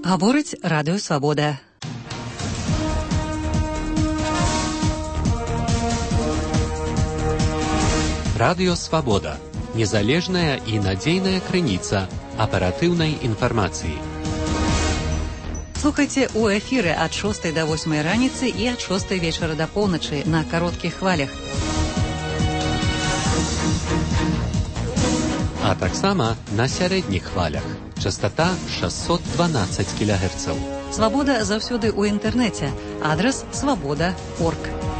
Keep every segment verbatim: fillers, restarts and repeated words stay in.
Гаворыць Радыё Свабода. Радыё Свабода. Незалежная і надзейная крыніца аператыўнай інфармацыі. Слухайце у эфіры ад шостай да восьмай раніцы і ад шостай вечара да поўначы на кароткіх хвалях. А таксама на сярэдніх хвалях. Частота шэсцьсот дванаццаць кілагерцаў. Свабода заўсёды ў інтэрнэце. Адрас свабода крапка орг.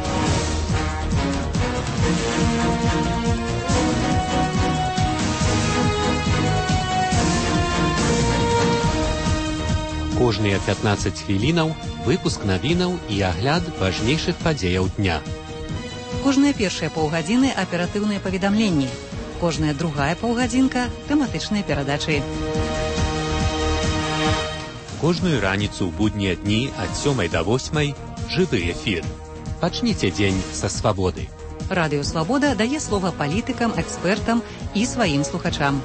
Кожныя пятнаццаць хвілінаў выпуск навінаў і агляд важнейшых падзеяў дня. Кожныя першыя паўгадзіны аператыўныя паведамленні. Кожная другая паўгадзінка тэматычныя перадачы. Кожную раніцу ў буднія дні ад сёмай да восьмай жывы эфір. Пачніце дзень са свабоды. Радыё Свабода дае слова палітыкам, экспертам і сваім слухачам.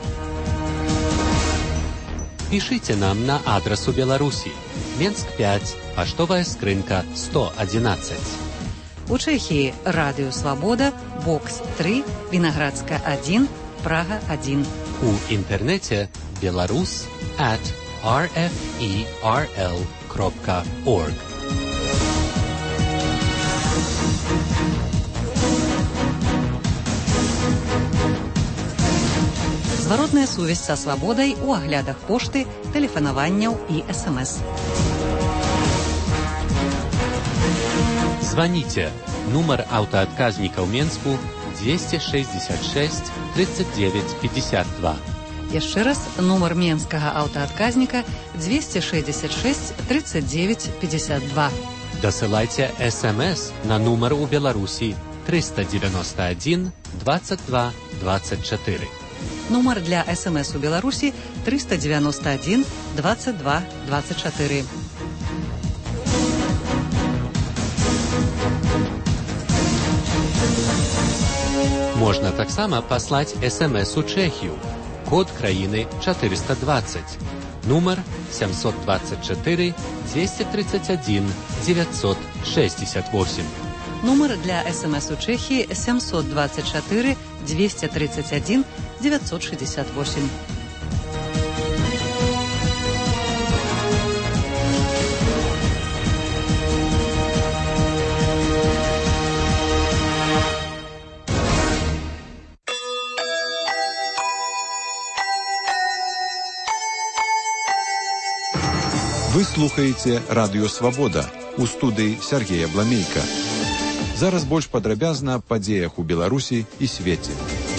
Пішыце нам на адрас у Беларусі. Менск пяць, паштовая скрынка сто адзінаццаць. У Чэхіі Радыё Свабода, Бокс тры, Вінаградска адзін, Прага адзін. У інтэрнэце беларус at ар эф і ар эл крапка орг. Зваротная сувязь са свабодай у аглядах пошты, тэлефанаванняў і эс эм эс. Звоните. Нумар аўтаадказніка ў Менску двести шестьдесят шесть тридцать девять пятьдесят два. Яшчэ раз, нумар менскага аўтаадказніка двести шестьдесят шесть тридцать девять пятьдесят два. Дасылайце эс эм эс на нумар у Беларусі триста девяносто один двадцать два двадцать четыре. Нумар для эс эм эс у Беларусі триста девяносто один двадцать два двадцать четыре. Можна таксама паслаць эс эм эс у Чэхію. Код краіны четыреста двадцать. Нумар семьсот двадцать четыре двести тридцать один девятьсот шестьдесят восемь. Нумар для эс эм эс у Чэхіі семьсот двадцать четыре двести тридцать один девятьсот шестьдесят восемь. Вы слухаеце Радыё Свабода. У студыі Сергея Бламейка. Зараз больш падрабязна аб падзеях у Беларусі і свеце.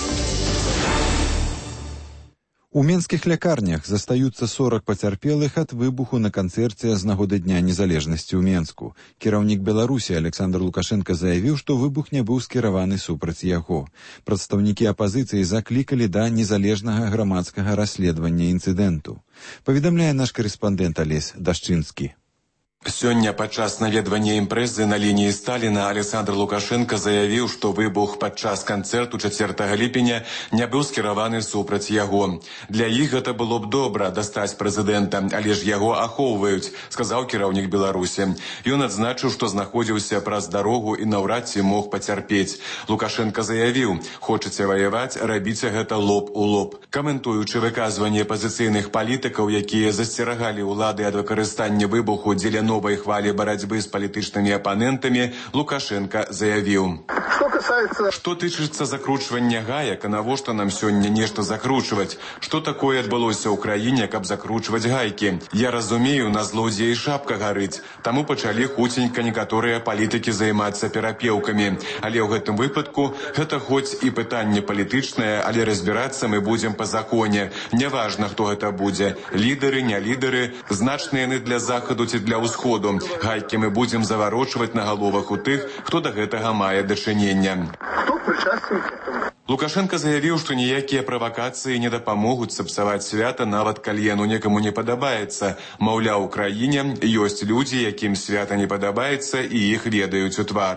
У менскіх лякарнях застаюцца сорок пацярпелых ад выбуху на канцэрце з нагоды Дня незалежнасці ў Менску. Кіраўнік Беларусі Александр Лукашенко заявіў, што выбух не быў скіраваны супраць яго. Прадстаўнікі апазіцыі заклікалі да незалежнага грамадскага расследавання інцыдэнту. Паведамляе наш карэспандэнт Алесь Дашчынскі. Сёння падчас наведвання імпрэзы на лініі Сталіна Александр Лукашенко заявіў, што выбух падчас канцэрту чацвёртага ліпеня не быў скіраваны супраць яго. Для іх гэта было б добра дастаць прэзідэнта, але ж яго ахоўваюць, сказаў кіраўнік Беларусі. Ён адзначыў, што знаходзіўся праз дарогу і наўрад ці мог пацярпець. Лукашенко заявіў: хочаце ваяваць, рабіце гэта лоб у лоб. Каментуючы выказванне апазіцыйных палітыкаў, якія засцерагалі ўлады ад выкарыстання выбуху дзеля новой хвали борьбы с палітычнымі апанентамі, Лукашенко заявіў: Што тычыцца закручвання гаек, а навошта нам сёння нешта закручваць? Што такое адбылося ў краіне, каб закручваць гайкі? Я разумею, на злодзеі шапка гарыць. Таму пачалі хуценька некаторыя палітыкі займацца перапеўкамі. Але ў гэтым выпадку гэта хоць і пытанне палітычнае, але разбірацца мы будзем па законе. Няважна, хто гэта будзе. Лідары, не лідары, значныя яны для захаду ці для ўсходу. Гайкі мы будзем заварочваць на галовах у тых, хто да гэтага мае дачынення. Лукашенко заявіў, што ніякія правакацыі не дапамогуць сапсаваць свята, нават калі яно некаму не падабаецца. Маўляў, у краіне ёсць людзі, якім свята не падабаецца, і іх ведаюць у твар.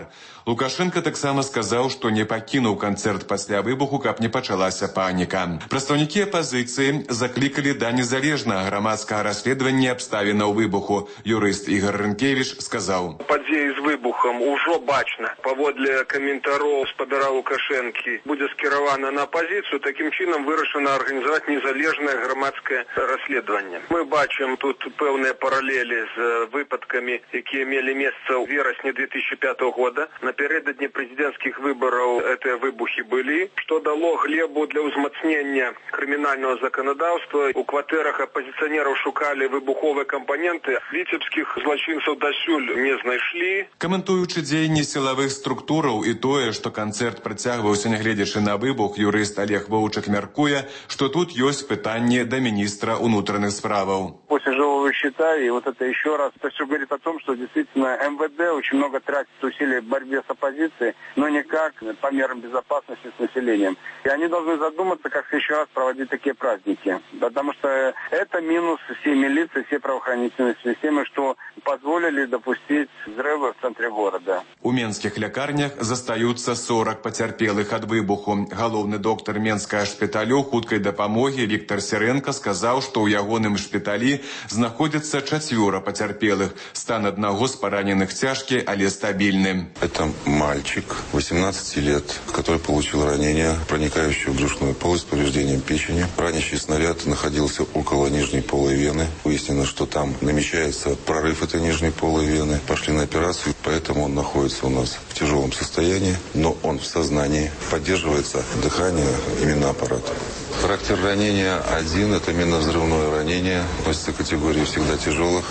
Лукашенко таксама сказаў, што не пакінуў канцэрт пасля выбуху, каб не пачалася паніка. Прадстаўнікі апазіцыі заклікалі да незалежнага грамадскага расследавання абставінаў выбуху. Юрыст Ігор Рынкевіч сказаў: падзеі з выбухам ужо бачна. Паводле каментароў спадара Лукашэнкі будзе скіравана на апазіцыю, такім чынам вырашана арганізаваць незалежнае грамадскае расследаванне. Мы бачым тут пэўныя паралелі з выпадкамі, якія мелі месца ў верасні две тысячи пятого года. Напярэдадні прэзідэнцкіх выбараў гэтыя выбухі былі, што дало глебу для ўзмацнення крымінальнага заканадаўства. У кватэрах апазіцыянераў шукалі выбуховыя кампаненты. Віцебскіх злачынцаў дасюль не знайшлі. Каментуючы дзеянні сілавых структураў і тое, што канцэрт працягваўся нягледзячы на выбух, юрыст Олег Воўчак мяркуе, што тут ёсць пытанне да міністра унутраных справаў. После живого счета, и вот это еще раз, это все говорит о том, что действительно эм вэ дэ очень много тратит усилий в борьбе с оппозицией, но никак по мерам безопасности с населением. И они должны задуматься, как еще раз проводить такие праздники. Потому что это минус всей милиции, всей правоохранительной системы, что позволили допустить взрывы в центре города. У менскіх лякарнях застаюцца сорок пацярпелых ад выбуху. Галоўны доктар менскага шпіталю хуткай дапамогі Віктор Сірэнка сказаў, што ў ягоным шпіталі знаходзяцца чацвёра пацярпелых. Стан аднаго з параненых цяжкі, але стабільны. Это мальчик восемнадцати лет, который получил ранение, проникающее в брюшную полость с повреждением печени. Ранящий снаряд находился около нижней полой вены. Выяснено, что там намечается прорыв этой нижней полой вены. Пошли на операцию, поэтому он находится у нас в тяжелом состоянии, но он в сознании. Поддерживается дыхание, именно аппарат. Характер ранения один, это минно-взрывное ранение, относится к категории всегда тяжелых.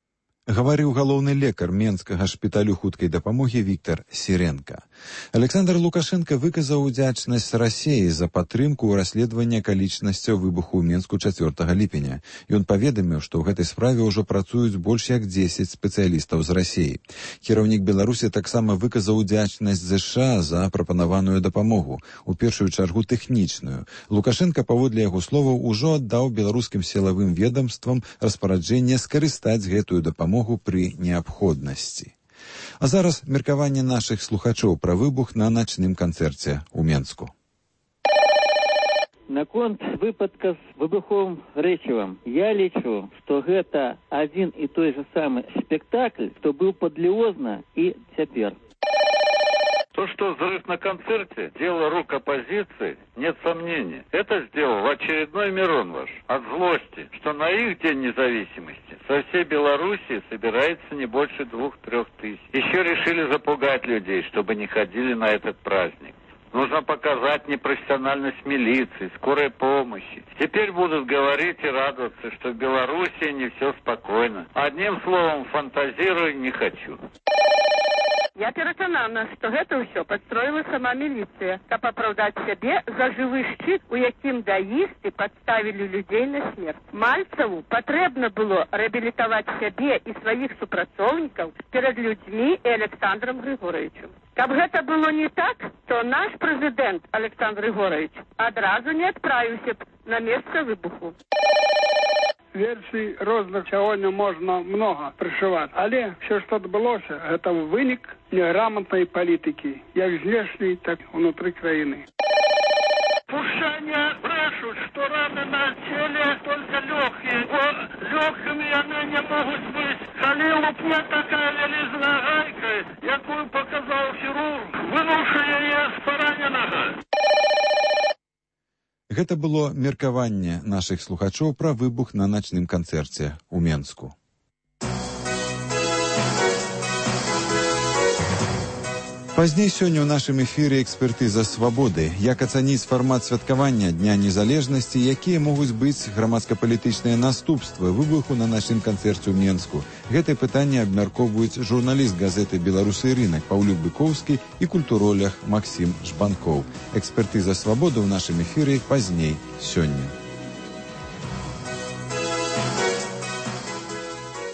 Гаварыў галоўны лекар менскага шпіталю хуткай дапамогі Віктор Сірэнка. Александр Лукашенко выказаў удзячнасць Расіі за падтрымку ў расследаванні акалічнасцяў выбуху ў Менску чацвёртага ліпеня. Ён паведаміў, што ў гэтай справе ўжо працуюць больш як дзесяць спецыялістаў з Расіі. Кіраўнік Беларусі таксама выказаў удзячнасць ЗША за прапанаваную дапамогу, у першую чаргу тэхнічную. Лукашенко, паводле яго словаў, ужо аддаў беларускім сілавым ведомствам распараджэнне скарыстаць гэтую дапамогу при неабходнасці. А зараз меркаванне нашых слухачоў пра выбух на начным канцэрце ў Менску. Наконт выпадка з выбуховым рэчывам. Я лічу, што гэта адзін і той же самы спектакль, што быў падліозна і цяпер. То, что взрыв на концерте, дело рук оппозиции, нет сомнений. Это сделал очередной Мирон ваш. От злости, что на их День независимости со всей Белоруссии собирается не больше двух-трех тысяч. Еще решили запугать людей, чтобы не ходили на этот праздник. Нужно показать непрофессиональность милиции, скорой помощи. Теперь будут говорить и радоваться, что в Белоруссии не все спокойно. Одним словом, фантазирую не хочу. Я пераканана, што гэта ўсё падстроіла сама міліцыя, каб апраўдаць сябе за жывы шчыт, у якім даісты падставілі людзей на смерць. Мальцаву патрэбна было рэабілітаваць сябе і сваіх супрацоўнікаў перад людзьмі і Александром Григоровичем. Каб гэта было не так, то наш прэзідэнт Александр Григорович адразу не адправіўся б на месца выбуху. Версій розных сьогодні можна много пришивати. Але все, що відбулося, це виник неграмотної політики, як знешньої, так і внутрі країни. Пушане брешут, что раны на теле только легкие. Легкими они не могут быть. Коли лупне такая велизная гайка, якую показал хирург, вынувши ее с пораненого. Гэта было меркаванне нашых слухачоў пра выбух на начным канцэрце ў Менску. Пазней сёння ў нашым эфіры экспертыза свабоды. Як ацаніць фармат святкавання Дня незалежнасці, якія могуць быць грамадска-палітычныя наступствы выбуху на начным канцэрце ў Менску. Гэтае пытанне абмяркоўваюць журналіст газеты «Беларусы і рынак» Паўлюк Быкоўскі і культуролог Максім Жбанкоў. Экспертыза свабоды ў нашым эфіры пазней сёння.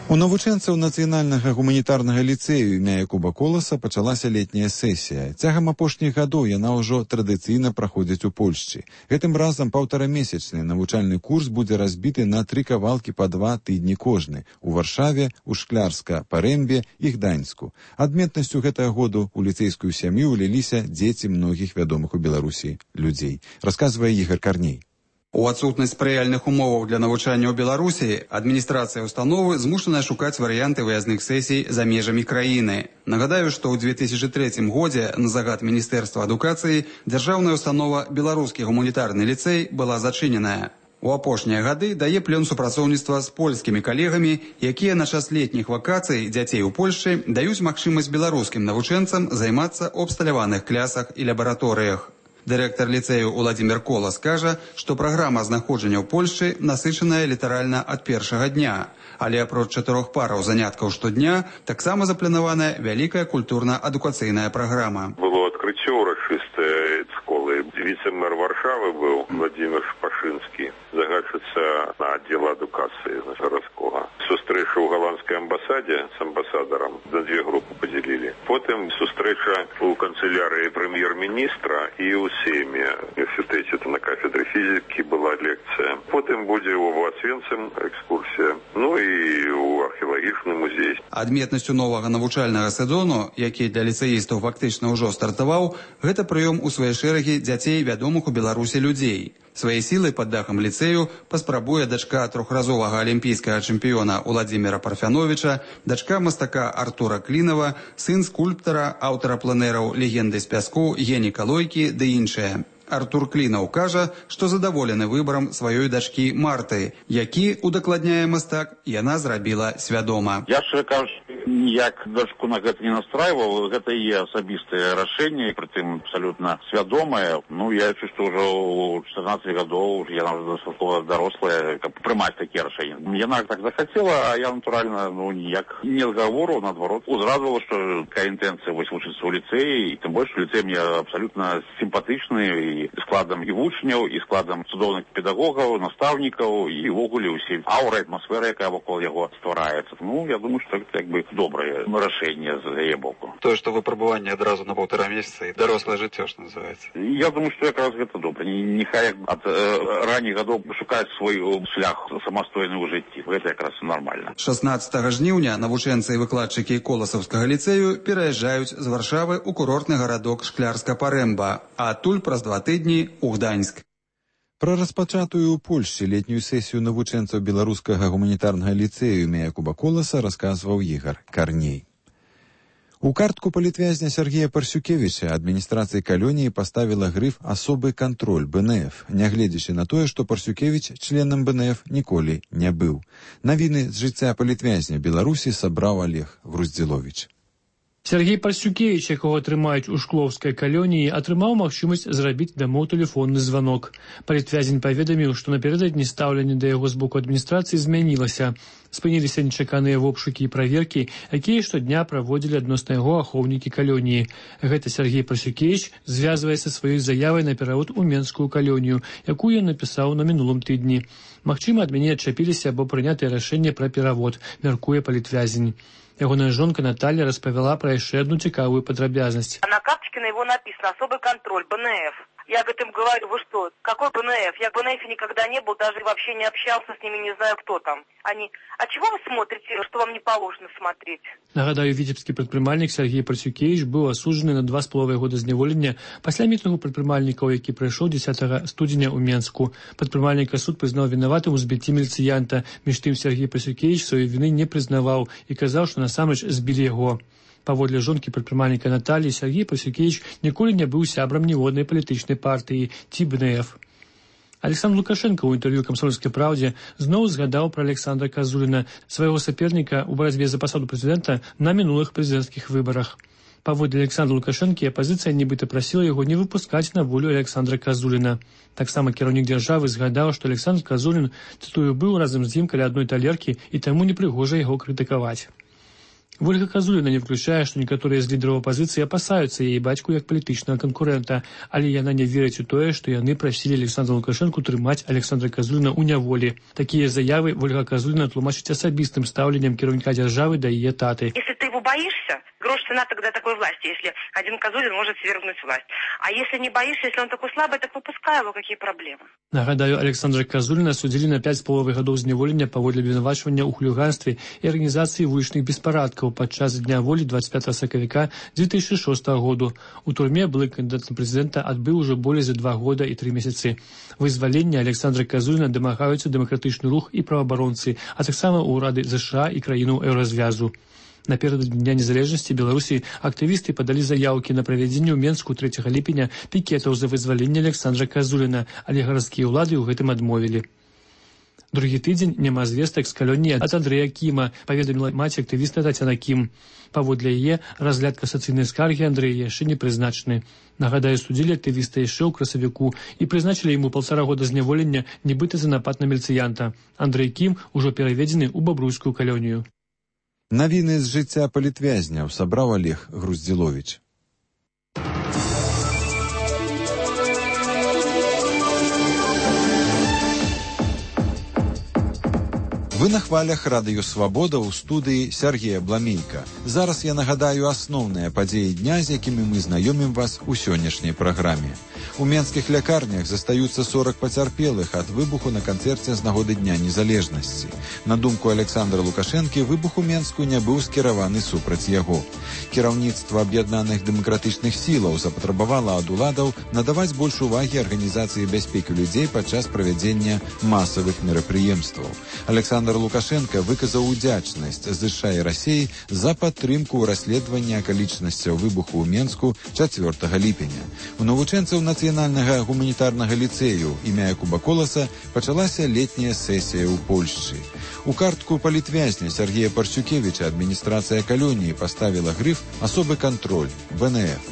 У навучэнцаў нацыянальнага гуманітарнага ліцэю імя Якуба Коласа пачалася летняя сесія. Цягам апошніх гадоў яна ўжо традыцыйна праходзіць у Польшчы. Гэтым разам паўтарамесячны навучальны курс будзе разбіты на тры кавалкі па два тыдні кожны у Варшаве, у Шклярска, Парэмбе і Гданьску. Адметнасцю гэтага году у ліцэйскую сям'ю ўліліся дзеці многіх вядомых у Беларусі людзей. Расказвае Ігор Карней. У адсутнасць спрыяльных умоваў для навучання ў Беларусі адміністрацыя установы змушаная шукаць варыянты выязных сесій за межамі краіны. Нагадаю, што ў две тысячы трэцім годзе на загад Міністэрства адукацыі дзяржаўная установа Беларускі гуманітарны ліцэй была зачыненая. У апошнія гады дае плён супрацоўніцтва з польскімі калегамі, якія на час летніх вакацый дзяцей у Польшчы даюць магчымасць беларускім навучэнцам займацца ў абсталяваных клясах і лабараторыях. Дырэктар ліцэю Уладзімір Колас кажа, што праграма знаходжання ў Польшчы насычаная літаральна ад першага дня. Але апроч чатырох параў заняткаў штодня таксама запланаваная вялікая культурна-адукацыйная праграма. Было адкрыццё ўрачыстае школы. Віцэ-мэр Варшавы быў Владимир Шпашынскі, загадчыца на аддзел адукацыі гарадскога. Сустрэча ў галандскай амбасадзе з амбасадарам на дзве групы падзялілі. Потым сустрэча ў канцылярыі прэм'ер-міністра і ў Сейме. В універсітэце на кафедры фізікі была лекцыя. Потым будзе ў Освенцим экскурсія. Ну і ў археалагічны музей. Адметнасцю новага навучальнага сезону, які для ліцэістаў фактычна ўжо стартаваў, гэта прыём у свае шэрагі дзяцей вядомых у Беларусі людзей. Свае сілы пад дахам ліцэю паспрабуе дачка трохразовага алімпійскага чэмпіёна Уладзіміра Парфяновіча, дачка мастака Артура Клінава, сын скульптара, аўтара планераў «Легенды з пяску» Гені Калойкі ды іншыя. Артур Клінаў кажа, што задаволены выбарам сваёй дачкі Марты, які, удакладняе мастак, яна зрабіла свядома. Я ж кажу, ніяк дачку на гэта не настрайваў, гэта і асабістае рашэнне, прытым абсалютна свядомае. Ну, я чувствую, ўжо ў чатырнаццаць гадоў яна ўжо дастаткова дарослая, каб прымаць такія рашэнні. Яна так захацела, а я, натуральна, ну, ніяк не згавору, наадварот, узрадавала, што такая інтэнцыя вось вучыцца ў ліцэі, і тым больш, ліцэй мне абсалютна сімпатычны, і складам і вучняў, і складам цудоўных педагогаў, настаўнікаў, і ўвогуле ўсе аўра, атмасфера, якая вакол яго ствараецца. Ну, я думаю, што гэта як бы добрае рашэнне з яе боку. Тое, што выпрабаванне адразу на паўтара месяца і дарослае жыццё, што называецца. Я думаю, што якраз гэта добра. Няхай ад э, ранніх гадоў шукаць свой шлях самастойны ў жыцці. Гэта якраз нармальна. шаснаццатага жніўня навучэнцы і выкладчыкі Коласаўскага ліцэю пераязджаюць з Варшавы ў курортны гарадок Шклярска-Парэмба, а адтуль праз два тыдні ў Гданьск. Пра распачатую ў Польшчы летнюю сесію навучэнцаў беларускага гуманітарнага ліцэю імя Якуба Коласа расказваў Ігор Карней. У картку палітвязня Сергея Парсюкевіча адміністрацыя калоніі паставіла грыф «Асобы кантроль Бэ Эн Эф», нягледзячы на тое, што Парсюкевіч членам Бэ Эн Эф ніколі не быў. Навіны з жыцця палітвязня Беларусі сабраў Олег Вруздзіловіч. Сергей Парсюкевич, якого трымаюць у шклоўскай калоніі, атрымаў магчымасць зрабіць дамоў тэлефонны званок. Палітвязень паведаміў, што напярэдадні стаўленне да яго з боку адміністрацыі змянілася. Спыніліся нечаканыя вобшукі і праверкі, якія штодня праводзілі адносна яго ахоўнікі калоніі. Гэта Сергей Парсюкевич звязвае са сваёй заявай на перавод у Менскую калонію, якую ён напісаў на мінулым тыдні. Магчыма, ад мяне адчапіліся або прынятае рашэнне пра перавод, мяркуе палітвязень. Ягоная жонка Наталья распавяла пра яшчэ одну цікавую падрабязнасць. На карточке на его написано «Особый контроль Бэ Эн Эф». Я говорит, им говорю, вы что, какой Бэ Эн Эф? Я в Бэ Эн Эфе никогда не был, даже вообще не общался с ними, не знаю, кто там. Они, а чего вы смотрите, что вам не положено смотреть? Нагадаю, віцебскі прадпрымальнік Сергей Парсюкевич быў асуджаны на два з паловай года зняволення пасля мітынгу прадпрымальнікаў, які прайшоў дзесятага студзеня ў Менску. Прадпрымальніка суд прызнаў вінаватым у збіцці міліцыянта. Між тым Сергей Парсюкевич сваёй віны не прызнаваў і казаў, што насамрэч збілі яго. Паводле жонкі прадпрымальніка Натальі, Сергей Парсюкевич ніколі не быў сябрам ніводнай палітычнай партыі ці Бэ Эн Эф. Александр Лукашенко ў інтэрв'ю «Камсомольскай правде» зноў згадаў пра Александра Казуліна, свайго саперніка ў барацьбе за пасаду прэзідэнта на мінулых прэзідэнцкіх выбарах. Паводле Александра Лукашэнкі, апазіцыя нібыта прасіла яго не выпускаць на волю Александра Казуліна. Таксама кіраўнік дзяржавы згадаў, што Александр Казулін, цытую, быў разам з ім каля адной талеркі і таму непрыгожа яго крытыкаваць. Ольга Казуліна не выключае, што некаторыя з лідараў апазіцыі апасаюцца яе бацьку як палітычнага канкурэнта, але яна не верыць у тое, што яны прасілі Александра Лукашэнку трымаць Александра Казуліна ў няволі. Такія заявы Ольга Казуліна тлумачыць асабістым стаўленнем кіраўніка дзяржавы да яе таты. Если ты его боишься, грош цена тогда такой власти, если один Казулин может свергнуть власть. А если не боишься, если он такой слабый, так выпускай его, какие проблемы. Нагадаю, Александра Казуліна судзілі на пяць з паловай гадоў зняволення паводле абвінавачвання ў хуліганстве і арганізацыі вулічных беспарадкаў падчас дня волі двадцать пятого сакавіка две тысячи шестого году. У турме былы кандыдат на прэзідэнта адбыў ужо болей за два года і тры месяцы. Вызвалення Александра Казуліна дамагаюцца дэмакратычны рух і праваабаронцы, а таксама ўрады ЗША і краінаў еўразвязу. Напердадні Дня незалежнасці Беларусі актывісты падалі заяўкі на правядзенне ў Менску трэцяга ліпеня пікетаў за вызваленне Александра Казуліна, але гарадскія ўлады ў гэтым адмовілі. Другі тыдзень няма звестак з калоніі ад Андрэя Кіма, паведаміла маці актывіста Тацяна Кім. Паводле яе, разгляд касацыйнай скаргі Андрэя яшчэ не прызначаны. Нагадаю, судзілі актывіста яшчэ ў красавіку і прызначылі яму паўтара года зняволення, нібыта за напад на міліцыянта. Андрэй Кім ужо пераведзены ў бабруйскую калонію. Навіны з жыцця палітвязняў сабраў Олег Груздзіловіч. Вы на хвалях радыё «Свабода» ў студыі Сергея Бламейка. Зараз я нагадаю асноўныя падзеі дня, з якімі мы знаёмім вас у сённяшняй праграме. У менскіх лякарнях застаюцца сорок пацярпелых ад выбуху на канцэрце з нагоды Дня незалежнасці. На думку Александра Лукашэнкі, выбух у Менску не быў скіраваны супраць яго. Кіраўніцтва аб'яднаных дэмакратычных сілаў запатрабавала ад уладаў надаваць больш увагі арганізацыі бяспекі людзей падчас правядзення масавых мерапрыемстваў. Александр Лукашенко выказаў удзячнасць ЗША і Расіі за падтрымку ў расследаванні акалічнасцяў выбуху ў Менску чацвёртага ліпеня. У навучэнцаў нацыянальнага гуманітарнага ліцэю імя Якуба Коласа пачалася летняя сесія ў Польшчы. У картку палітвязня Сергея Парсюкевіча адміністрацыя калоніі паставіла грыф «Асобы кантроль» Б Н Ф.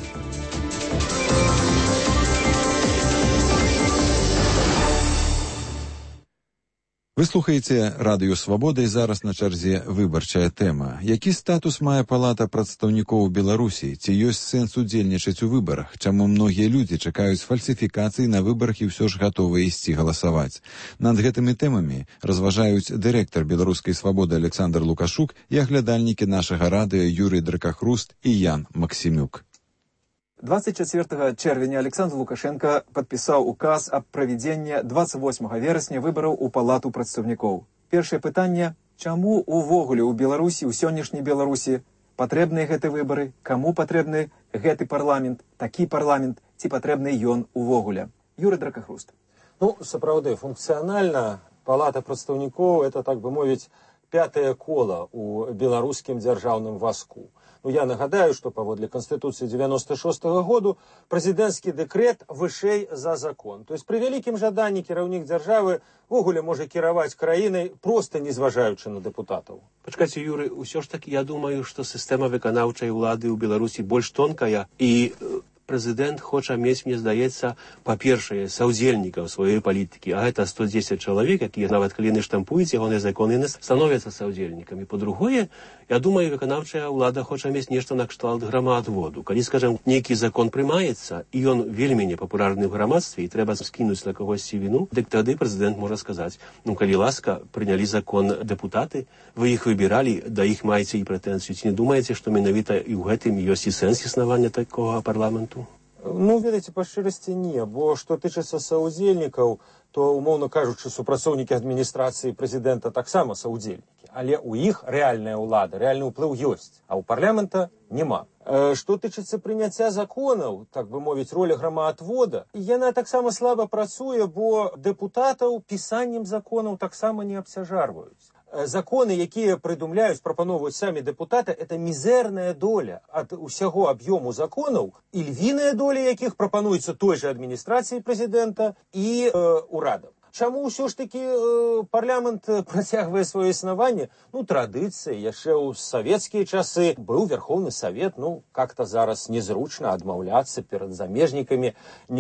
Вы слухаеце радыё «Свабода» і зараз на чарзе выбарчая тэма. Які статус мае палата прадстаўнікоў Беларусі? Ці ёсць сэнс удзельнічаць у выбарах? Чаму многія людзі чакаюць фальсіфікацыі на выбарах і ўсё ж гатовыя ісці галасаваць? Над гэтымі тэмамі разважаюць дырэктар беларускай «Свабоды» Александр Лукашук і аглядальнікі нашага радыё Юрый Дракахруст і Ян Максімюк. двадцать четвёртого чэрвеня Александр Лукашенко падпісаў указ аб правядзенні двадцать восьмага верасня выбараў у палату прадстаўнікоў. Першае пытанне: чаму увогуле ў Беларусі, у сённяшняй Беларусі патрэбныя гэты выбары, каму патрэбны гэты парламент, такі парламент, ці патрэбны ён увогуле? Юрый Дракахруст. Ну, сапраўды, функцыянальна палата прадстаўнікоў это, так бы мовіць, пятае кола у беларускім дзяржаўным вазку. Ну, я нагадаю, што паводле Канстытуцыі девяносто шестого году прэзідэнцкі дэкрэт вышэй за закон. То есть пры вялікім жаданні кіраўнік дзяржавы ввогуле можа кіраваць краінай, проста не зважаючы на дэпутатаў. Пачакайце, Юры, усё ж таки я думаю, што сістэма выканаўчай улады ў Беларусі больш тонкая, і прэзідэнт хоча мець, мне здаецца, па-першае, саўдзельнікаў сваёй палітыкі, а гэта сто дзесяць чалавек, якія нават калі не штампуюць ягоныя законы, яны становяцца саўдзельнікамі. Па-другое, я думаю, выканаўчая ўлада хоча мець нешта накшталт грамаадводу. Калі, скажем, нейкі закон прымаецца, і ён вельмі непапулярны ў грамадстве, і трэба скінуць на кагосьці віну, дык тады прэзідэнт можа сказаць: ну, калі ласка, прынялі закон дэпутаты, вы іх выбіралі, да іх маеце і прэтэнзію. Ці не думаеце, што менавіта і ў гэтым ёсць і сэнс існавання такога парламенту? Ну, ведаеце, па шчырасці не, бо што тычыцца саўдзельнікаў, то, умоўна кажучы, супрацоўнікі адміністрацыі прэзідэнта таксама саўдзельнікі, але ў іх рэальная ўлада, рэальны ўплыў ёсць, а ў парламента няма. Э, што тычыцца прыняцця законаў, так бы мовіць, роля грамаадвода, яна таксама слаба працуе, бо дэпутатаў пісаннем законаў таксама не абцяжарваюць. Законы, якія прыдумляюць, прапановваюць самі дэпутаты, это мізэрная доля ад усяго аб'ёму законаў, і львіная доля якіх прапануецца той жа адміністрацыі прэзідэнта і э, урадам. Чаму ўсё ж такі э, парламент працягвае сваё існаванне? Ну, традыцыі, яшчэ ў савецкія часы быў Верховны Савет, ну, как-то зараз незручна адмаўляцца перад замежнікамі,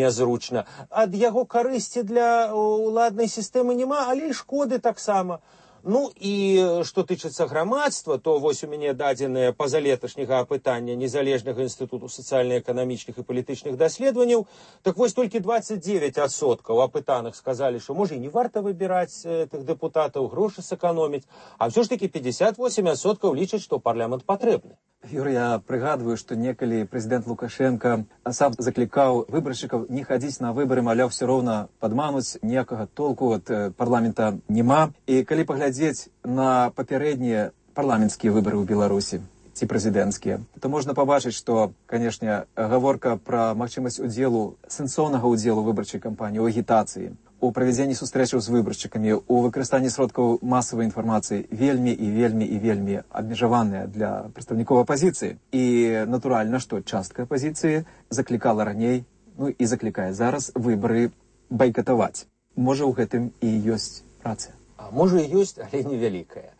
незручна. Ад яго карысці для уладнай сістэмы няма, але і шкоды таксама. Ну і што тычыцца грамадства, то вось у мяне дадзеныя пазалеташняга апытання незалежнага інстытуту сацыяльна-эканамічных і палітычных даследаванняў, так вось толькі двадцять девять адсоткаў апытаных сказалі, што можа і не варта выбіраць тых дэпутатаў, грошы сэканоміць, а ўсё ж такі пятьдесят восемь адсоткаў лічаць, што парламент патрэбны. Юрий, я прыгадваю, што некалі прэзідэнт Лукашенко сам заклікаў выбаршчыкаў не хадзіць на выбары, маляў, все роўна падмануць, ніякага толку ад парламента няма. І калі паглядзець на папярэднія парламенцкія выбары ў Беларусі ці прэзідэнцкія, то можна пабачыць, што, канешне, гаворка пра магчымасць удзелу, сэнсоўнага удзелу выбарчай кампаніі, у агітацыі, у правядзенні сустрэчаў з выбаршчыкамі, у выкарыстанні сродкаў масавай інфармацыі вельмі і вельмі і вельмі абмежаваныя для прадстаўнікоў апазіцыі. І, натуральна, што частка апазіцыі заклікала раней, ну і заклікае зараз выбары байкатаваць. Можа, у гэтым і ёсць праца? А можа, і ёсць, але невялікая.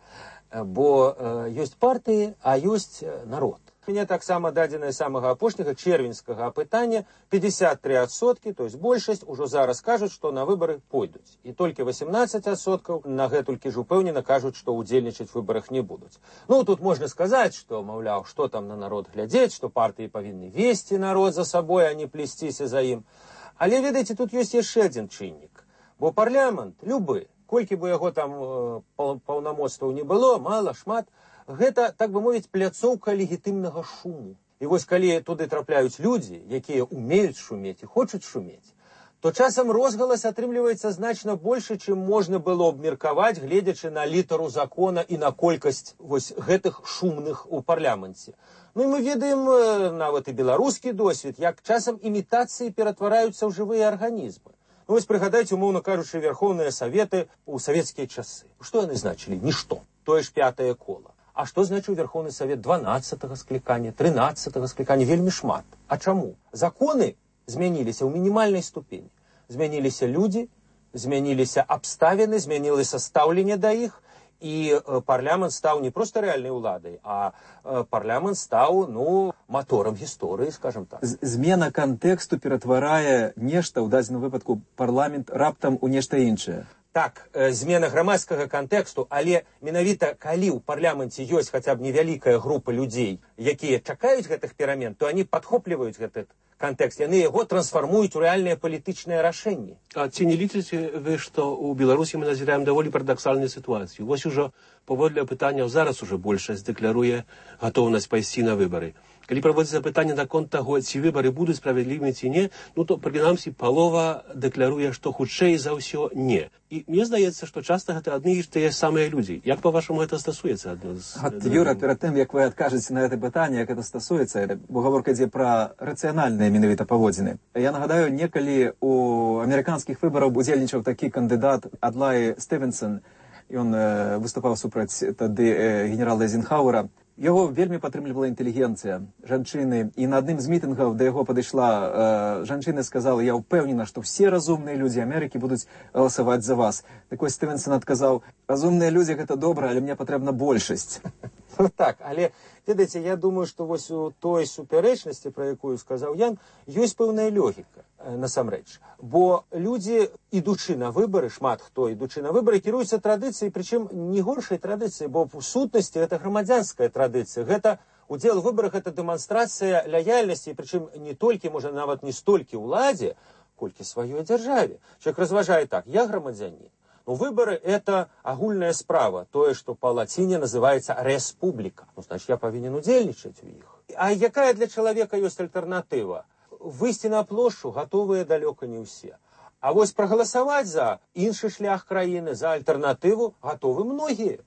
Бо э, ёсць партыі, а ёсць народ. У меня таксама дадзенае самага апошняга чэрвеньскага апытання пятьдесят три адсоткі, то есть большасць ужо зараз кажуць, што на выбары пойдуць. І толькі восемнадцать адсоткаў на гэтулькі ж упэўнена кажуць, што ўдзельнічаць у выбарах не будуць. Ну, тут можна сказаць, што, маўляў, што там на народ глядзець, што партыі павінны весці народ за сабой, а не плесціся за ім. Але, ведаеце, тут ёсць яшчэ адзін чыннік. Бо парламент, любы, колькі бы яго там э, паўнамоцтваў не было, мала, шмат, гэта, так бы мовіць, пляцоўка легітымнага шуму. І вось калі туды трапляюць людзі, якія умеюць шумець і хочуць шумець, то часам розгалас атрымліваецца значна больше, чым можна было абмеркаваць, гледзячы на літару закона і на колькасць вось гэтых шумных у парламенце. Ну і мы ведаем нават і беларускі досвед, як часам імітацыі ператвараюцца ў жывыя арганізмы. Ну, вось прыгадайце, умоўна кажучы, верхоўныя саветы ў савецкія часы. Што яны значылі? Нішто. Тое ж пятае кола. А што значыў верхоўны савет дванаццатага склікання, трынаццатага склікання? Вельмі шмат. А чаму? Законы змяніліся ў мінімальнай ступені. Змяніліся людзі, змяніліся абставіны, змянілася стаўленне да іх, і э, парламент стаў не проста рэальнай уладай, а э, парламент стаў, ну, маторам гісторыі, скажем так. Змена кантэксту ператварае нешта, ў дадзеным выпадку парламент, раптам у нешта іншае. Так, э, змена грамадскага кантэксту, але менавіта калі ў парламенце ёсць хаця б невялікая група людзей, якія чакаюць гэтых перамен, то они падхопліваюць гэты кантэкст, яны яго трансфармуюць у рэальныя палітычныя рашэнні. А ці не лічыце вы, што ў Беларусі мы назіраем даволі парадаксальную сітуацыю? Вось ужо паводле апытанняў зараз уже большасць дэкларуе гатоўнасць пайсці на выбары. Калі праводзіцца пытанне наконт таго, ці выбары будуць справядлівымі ці не, ну то, прынамсі, палова дэкларуе, што хутчэй за ўсё не. І мне здаецца, што часта гэта адны і тыя самыя людзі. Як, па-вашаму, гэта стасуецца адно з... От, Юра, перад тым, як вы адкажаце на гэта пытанне, як гэта стасуецца, бо гаворка ідзе пра рацыянальныя менавіта паводзіны. Я нагадаю, некалі у амерыканскіх выбарах удзельнічаў такі кандыдат Адлай Стывенсон, ён э, выступаў супраць тады э, генерала Эйзенхауэра. Яго вельмі падтрымлівала інтэлігенцыя, жанчыны, і на адным з мітынгаў да яго падышла э, жанчына, сказала: я ўпэўнена, што все разумныя людзі Амерыкі будуць галасаваць за вас. Так вось Стывенсон адказаў: разумныя людзі гэта добра, але мне патрэбна большасць. Так, але, ведаеце, я думаю, што вось у той супярэчнасці, пра якую сказаў Ян, ёсць пэўная логіка, насамрэч. Бо людзі, ідучы на выбары, шмат хто, ідучы на выбары, кіруюцца традыцыяй, прычым не горшай традыцыяй, бо в сутнасці гэта грамадзянская традыцыя. Гэта удзел у выбарах, гэта дэманстрацыя лаяльнасці, прычым не толькі, можа, нават не столькі ўладзе, колькі сваёй дзяржаве. Чалавек разважае так: я грамадзянін. Ну, выборы – это агульная справа, тое, што па лаціне называецца рэспубліка. Ну, значит, я павінен удзельнічаць у іх. А якая для чалавека ёсць альтэрнатыва? Выйсці на плошчу гатовыя далёка не ўсе. А вось прагаласаваць за іншы шлях краіны, за альтэрнатыву гатовы многія.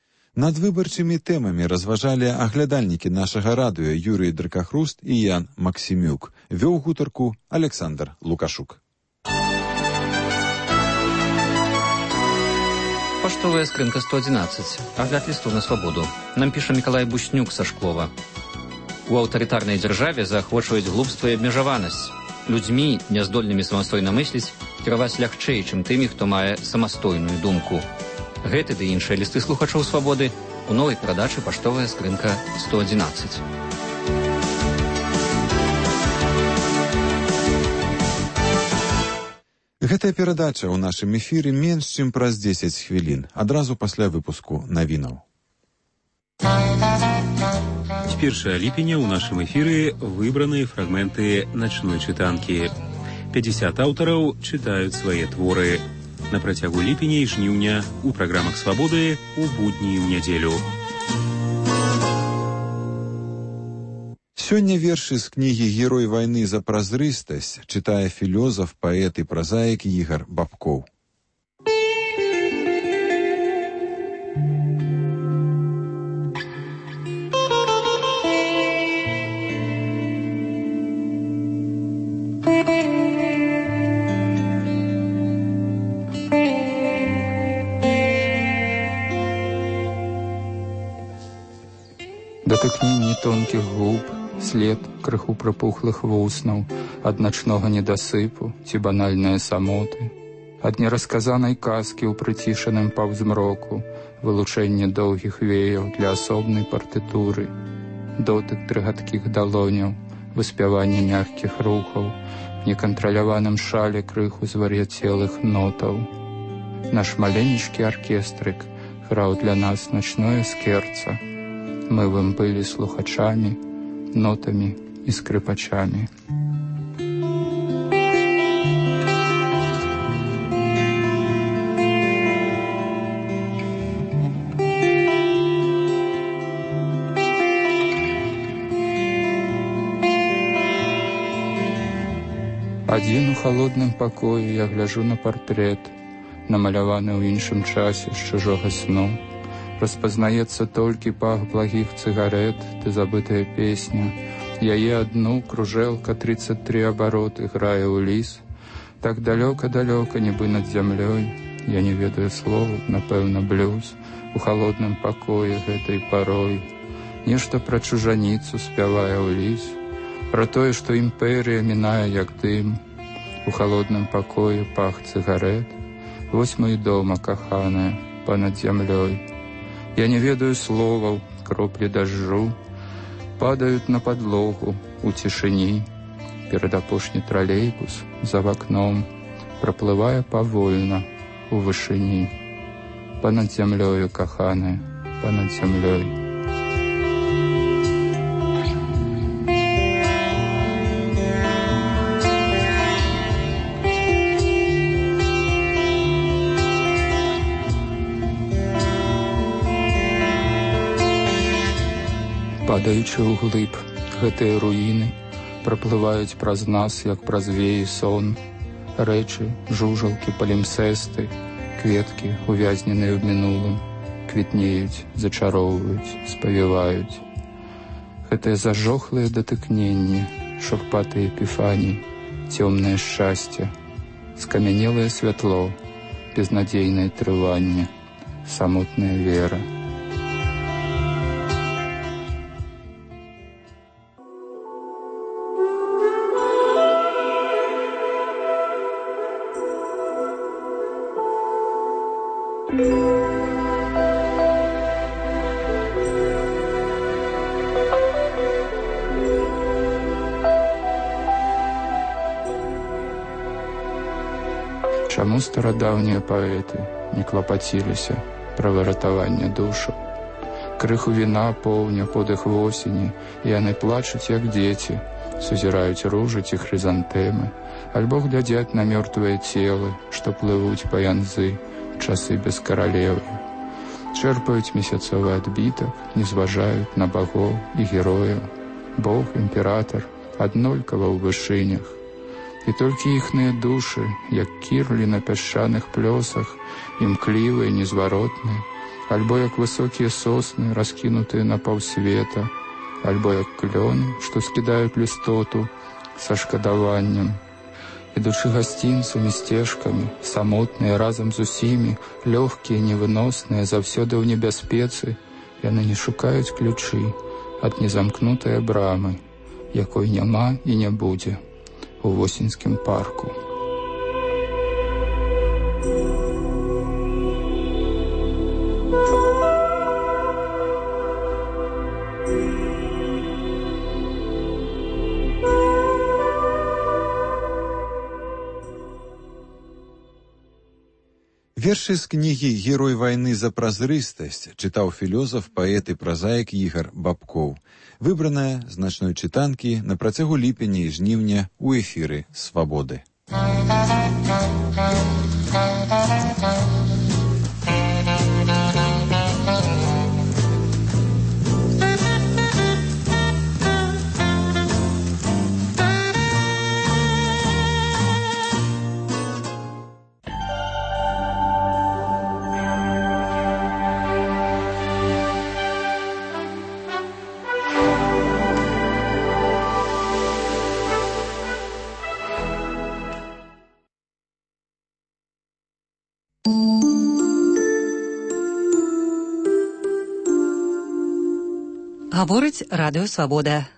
Над выбарчымі тэмамі разважалі аглядальнікі нашага радыё Юрый Дракахруст і Ян Максімюк. Вёў гутарку Александр Лукашук. Паштовая скрынка сто одиннадцать. Агляд листов на свободу. Нам піша Миколай Буснюк са Шклова. У аўтарытарнай дзяржаве заахвочваюць глупства і абмежаванасць. Людзьмі, няздольнымі самастойна мысліць, кіраваць лягчэй, чым тымі, хто мае самастойную думку. Гэты ды іншыя лісты слухачоў свабоды у новай перадачы «Паштовая скрынка сто одиннадцать». Гэтая перадача ў нашым эфіры менш чым праз дзесяць хвілін, адразу пасля выпуску навінаў. С первого липеня у нашем эфире выбранные фрагменты ночной читанки. пятьдесят авторов читают свои творы. На протягу липеня и жніўня у программах «Свободы» у будни и в неделю. Сёння вершы з кнігі «Герой войны за празрыстасць» чытае філёзаф, паэт і празаік Ігар Бабкоў. Датыкненні тонкіх губ, след крыху прапухлых вуснаў, ад начнога недасыпу ці банальныя самоты, ад нерасказанай казкі ў прыцішаным паўзмроку, вылучэнне доўгіх веяў для асобнай партытуры, дотык дрыгаткіх далоняў, выспяванне мяккіх рухаў, некантраляваным шале крыху звар'яцелых нотаў. Наш маленечкі аркестрык граў для нас начное скерца. Мы в ім былі слухачамі, нотамі і скрипачамі. Адзін у халодным пакоі я гляжу на партрэт, намаляваны ў іншым часе з чужога сну. Распазнаецца толькі пах благіх цыгарэт ды забытая песня. Яе адну кружэлка тридцать три абароты грае ў ліс. Так далёка-далёка, нібы над зямлёй. Я не ведаю слова, напэўна, блюз. У халодным пакоі гэтай парой. Нешта пра чужаніцу спявае ў ліс. Пра тое, што імперыя мінае як дым. У халодным пакоі пах цыгарэт. Вось мой дома, каханая, панад зямлёй. Я не ведаю словаў, кроплі дажджу, падаюць на падлогу у цішыні. Перадапошні тралейбус за вакном праплывае павольна у вышыні. Панад зямлёю, каханая, панад зямлёй. Падаючы ўглыб, гэтыя руіны праплываюць праз нас, як праз веі сон. Рэчы, жужалкі, палімсэсты, кветкі, увязненыя ў мінулым, квітнеюць, зачароўваюць, спавіваюць. Гэтыя зажохлыя датыкненні, шурпатыя эпіфаніі, цёмнае шчасце, скамянелае святло, безнадзейнае трыванне, самотная вера. Чаму старадаўнія паэты не клапаціліся пра выратаванне душу? Крыху віна поўня подых восені, і яны плачуць, як дзеці, сузіраюць ружы ці хрызантэмы, альбо глядзяць на мёртвыя целы, што плывуць па янзы ў часы без каралевы. Чэрпаюць месяцовы адбітак, не зважаюць на багоў і герояў. Бог, імператар, аднолькава ў вышынях. І толькі іхныя душы, як кірлі на пясчаных плёсах, імклівыя, незваротныя, альбо як высокія сосны, раскінутыя на паўсвета, альбо як клёны, што скідаюць лістоту са шкадаваннем. Ідучы гасцінцамі, сцежкамі, самотныя разам з усімі, лёгкія, невыносныя, заўсёды ў небяспецы, яны не шукаюць ключы ад незамкнутае брамы, якой няма і не будзе у восеньскім парку. Вершы з кнігі «Герой вайны за празрыстасць» чытаў філёзаф, паэт і празаік Ігар Бабкоў. Выбраная з начной чытанкі на працягу ліпеня і жніўня ў эфіры «Свабоды». Гаворыць Радыё Свабода.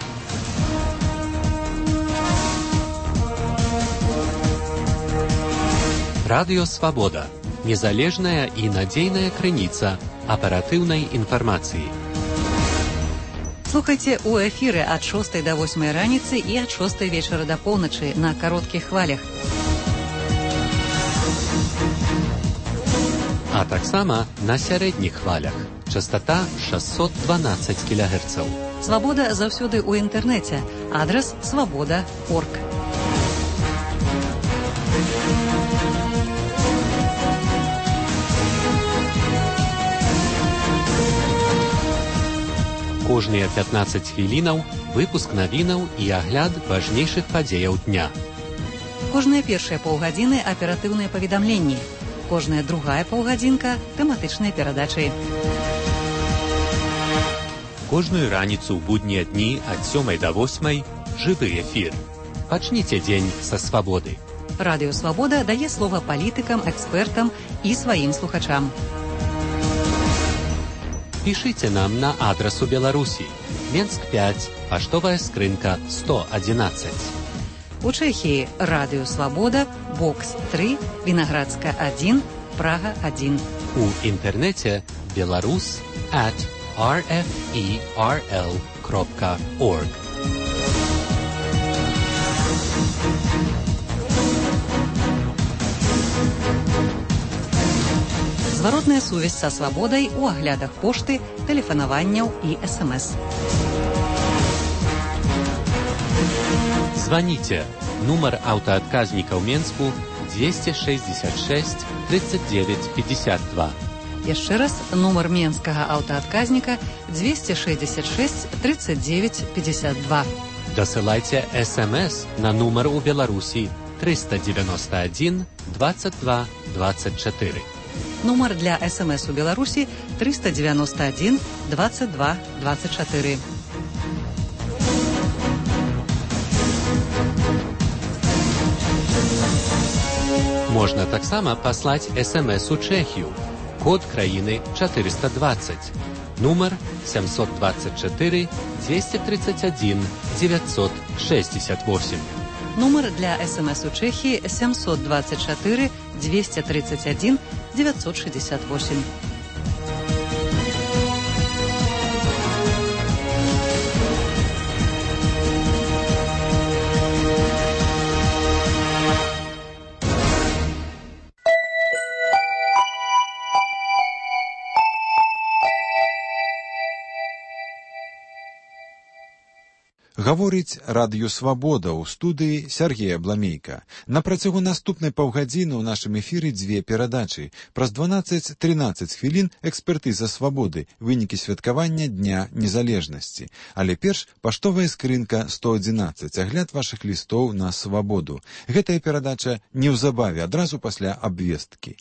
Радыё Свабода. Незалежная і надзейная крыніца аператыўнай інфармацыі. Слухайце ў эфіры ад шостай да восьмай раніцы і ад шостай вечара да поўначы на кароткіх хвалях. А таксама на сярэдніх хвалях. Частота шестьсот двенадцать кілогерцаў. Свабода заўсёды ў інтэрнэце. Адрас свабода точка орг. Кожныя пятнаццаць хвілінаў выпуск навінаў і агляд важнейшых падзеяў дня. Кожныя першыя паўгадзіны аператыўныя паведамленні. Кожная другая паўгадзінка тэматычныя перадачы. Кожную раніцу ў буднія дні ад сёмай да восьмай жывы эфір. Пачніце дзень са свабоды. Радыё Свабода дае слова палітыкам, экспертам і сваім слухачам. Пішыце нам на адрас у Беларусі. Менск пяць, паштовая скрынка сто адзінаццаць. У Чэхіі Радыё Свабода, бокс тры, Вінаградска адзін, Прага адзін. У інтэрнэце беларус at эр эф і ар эл крапка орг. Зваротная сувязь са свабодай у аглядах пошты, тэлефанаванняў і эс эм эс. Звоните. Нумар аўтаадказніка ў Менску двести шестьдесят шесть тридцать девять пятьдесят два. Яшчэ раз, нумар менскага аўтаадказніка двести шестьдесят шесть тридцать девять пятьдесят два. Дасылайце эс эм эс на нумар у Беларусі триста девяносто один двадцать два двадцать четыре. Нумар для эс эм эс у Беларусі триста девяносто один двадцать два двадцать четыре. Можна таксама паслаць эс эм эс у Чэхію. Код краіны четыреста двадцать. Нумар семьсот двадцать четыре двести тридцать один девятьсот шестьдесят восемь. Нумар для эс эм эс у Чэхіі семьсот двадцать четыре двести тридцать один девятьсот шестьдесят восемь. Гаворыць Радыё Свабода ў студыі Сяргея Бламейка. На працягу наступнай паўгадзіны ў нашым эфіры дзве перадачы. Праз дванаццаць трынаццаць хвілін экспертыза свабоды, вынікі святкавання Дня Незалежнасці. Але перш паштовая скрынка сто адзінаццаць, агляд вашых лістоў на свабоду. Гэтая перадача неўзабаве, адразу пасля абвесткі.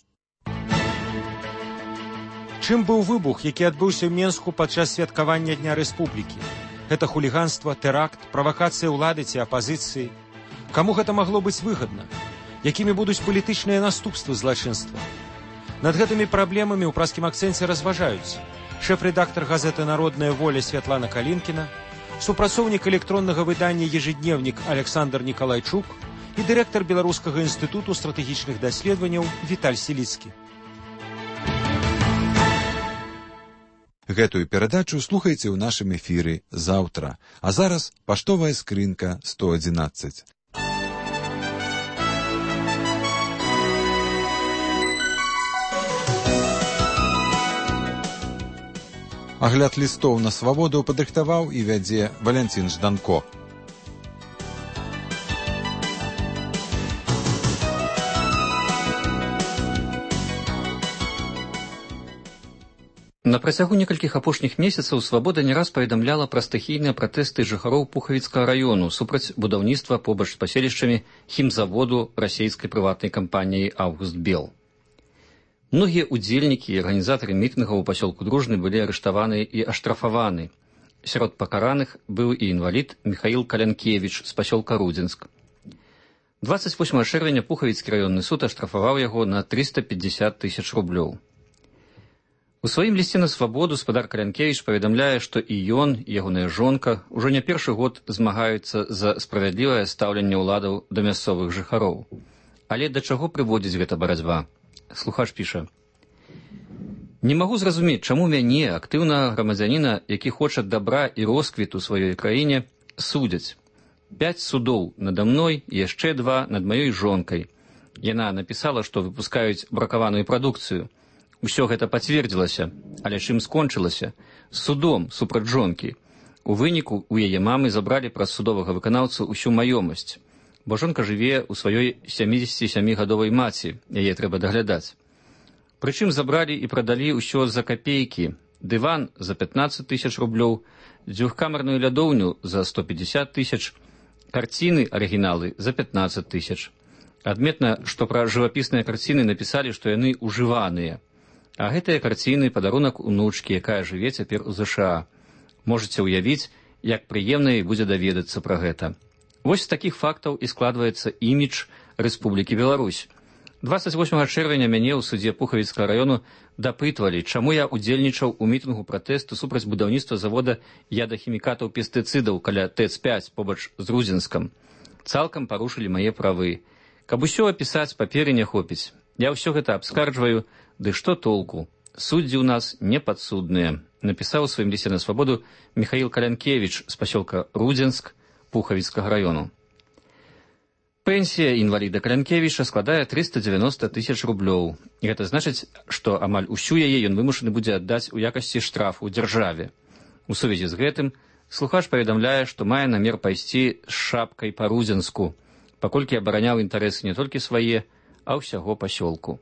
Чым быў выбух, які адбыўся ў Менску падчас святкавання Дня Рэспублікі? Гэта хуліганства, тэракт, правакацыя ўлады ці апазіцыі. Каму гэта магло быць выгадна? Якімі будуць палітычныя наступствы злачынства? Над гэтымі праблемамі ў праскім акцэнце разважаюць шэф-рэдактар газеты «Народная воля» Святлана Калінкіна, супрацоўнік электроннага выдання «Ежедневнік» Александр Николайчук і дырэктар Беларускага інстытуту стратэгічных даследаванняў Віталь Селіцкі. Гэтую перадачу слухайце ў нашым эфіры заўтра. А зараз паштовая скрынка сто адзінаццаць. Агляд лістоў на свабоду падрыхтаваў і вядзе Валянцін Жданко. На працягу некалькіх апошніх месяцаў «Свабода» не раз паведамляла пра стыхійныя пратэсты жыхароў Пухавіцкага раёну супраць будаўніцтва побач з паселішчамі хімзаводу расійскай прыватнай кампаніі «Август-Бел». Многія ўдзельнікі і арганізатары мітынгаў у пасёлку Дружны былі арыштаваны і аштрафаваны. Сярод пакараных быў і інвалід Міхаіл Калянкевіч з пасёлка Рудзінск. дваццаць восьмага чэрвеня Пухавіцкі раённы суд аштрафаваў яго на трыста пятьдесят тысяч рублёў. У сваім лісце на свабоду спадар Калянкевіч паведамляе, што і ён, і ягоная жонка ўжо не першы год змагаюцца за справядлівае стаўленне ўладаў да мясцовых жыхароў. Але да чаго прыводзіць гэта барацьба? Слухач піша: «Не магу зразумець, чаму мяне, актыўнага грамадзяніна, які хоча дабра і росквіту сваёй краіне, судзяць. Пяць судоў нада мной і яшчэ два над маёй жонкай. Яна напісала, што выпускаюць бракаваную прадукцыю. Усё гэта пацвердзілася, але чым скончылася? Судом супраць жонкі. У выніку у яе мамы забралі праз судовага выканаўцу ўсю маёмасць, бо жонка жыве ў сваёй сямідзесяцісямігадовай маці, яе трэба даглядаць. Прычым забралі і прадалі ўсё за капейкі: дыван за пятнаццаць тысяч рублёў, дзвюхкамерную лядоўню за сто пятьдесят тысяч, карціны арыгіналы за пятнаццаць тысяч. Адметна, што пра жывапісныя карціны напісалі, што яны ўжываныя. А гэтыя карціны – падарунак унучкі, якая жыве цяпер у ЗША. Можаце ўявіць, як прыемна і будзе даведацца пра гэта. Вось з такіх фактаў і складваецца імідж Рэспублікі Беларусь. дваццаць восьмага чэрвеня мяне ў судзе Пухавіцкага раёну дапытвалі, чаму я удзельнічаў у мітынгу пратэсту супраць будаўніцтва завода ядахімікатаў пестыцыдаў каля ТЭЦ пяць побач з Рудзінскам. Цалкам парушылі мае правы. Каб усё апісаць, паперы не хопіць. Я ўсё гэта абскарджваю, ды што толку? Суддзі ў нас непадсудныя, напісаў у сваім лісце на свабоду Міхаіл Калянкевіч з пасёлка Рудзінск Пухавіцкага раёну. Пенсія інваліда Калянкевіча складае трыста дзевяноста тысяч рублёў. Гэта значыць, што амаль усю яе ён вымушаны будзе аддаць у якасці штрафу дзяржаве. У сувязі з гэтым слухач паведамляе, што мае намер пайсці з шапкай па Рудзінску, паколькі абараняў інтарэсы не толькі свае, а ўсяго пасёлку.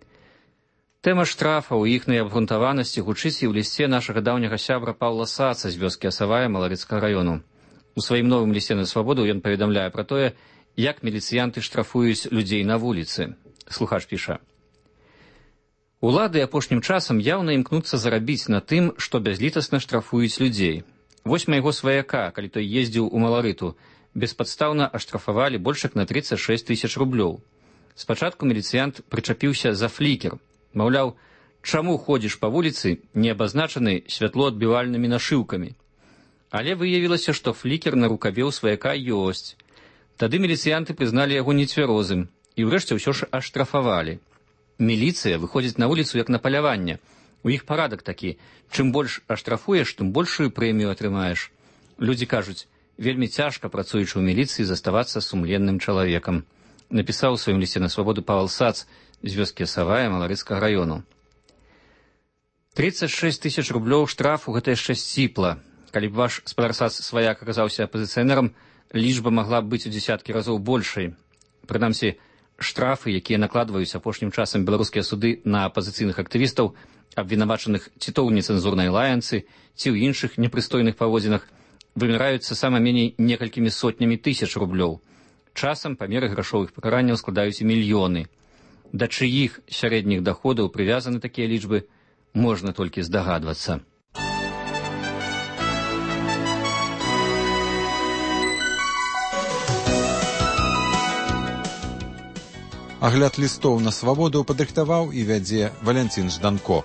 Тэма штрафа ў іхнай абгрунтаванасці гучыць і ў лісце нашага даўняга сябра Паўла Саца з вёскі Асавая Малавіцкага раёну. У сваім новым лісце на свабоду ён паведамляе пра тое, як міліцыянты штрафуюць людзей на вуліцы. Слухач піша: «Улады апошнім часам яўна імкнуцца зарабіць на тым, што бязлітасна штрафуюць людзей. Вось майго сваяка, калі той ездзіў у Маларыту, беспадстаўна аштрафавалі больш як на тридцать шесть тысяч рублёў. Спачатку міліцыянт прычапіўся за флікер. Маўляў, чаму ходзіш па вуліцы, не абазначаны святлоадбівальнымі нашыўкамі? Але выявілася, што флікер на рукаве ў сваяка ёсць. Тады міліцыянты прызналі яго нецвярозым і ўрэшце ўсё ж аштрафавалі. Міліцыя выходзіць на вуліцу як на паляванне. У іх парадак такі: чым больш аштрафуеш, тым большую прэмію атрымаеш. Людзі кажуць, вельмі цяжка, працуючы ў міліцыі, заставацца сумленным чалавекам. Напісаў у сваім лісце на свабоду Павел Сац з вёскі Асавая Маларыцкага раёну. тридцать шесть тысяч рублёў штрафу – гэта яшчэ сціпла. Калі б ваш спадар Сац сваяк аказаўся апазіцыянерам, лічба магла б быць у дзесяткі разоў большай. Прынамсі, штрафы, якія накладваюць апошнім часам беларускія суды на апазіцыйных актывістаў, абвінавачаных ці то ў нецэнзурнай лаянцы, ці ў іншых непрыстойных паводзінах, вымяраюцца сама меней некалькімі сотнямі тысяч рублёў. Часам памеры грашовых пакаранняў складаюць і мільёны. Да чыіх сярэдніх даходаў прывязаны такія лічбы, можна толькі здагадвацца. Агляд лістоў на свабоду падрыхтаваў і вядзе Валянцін Жданко.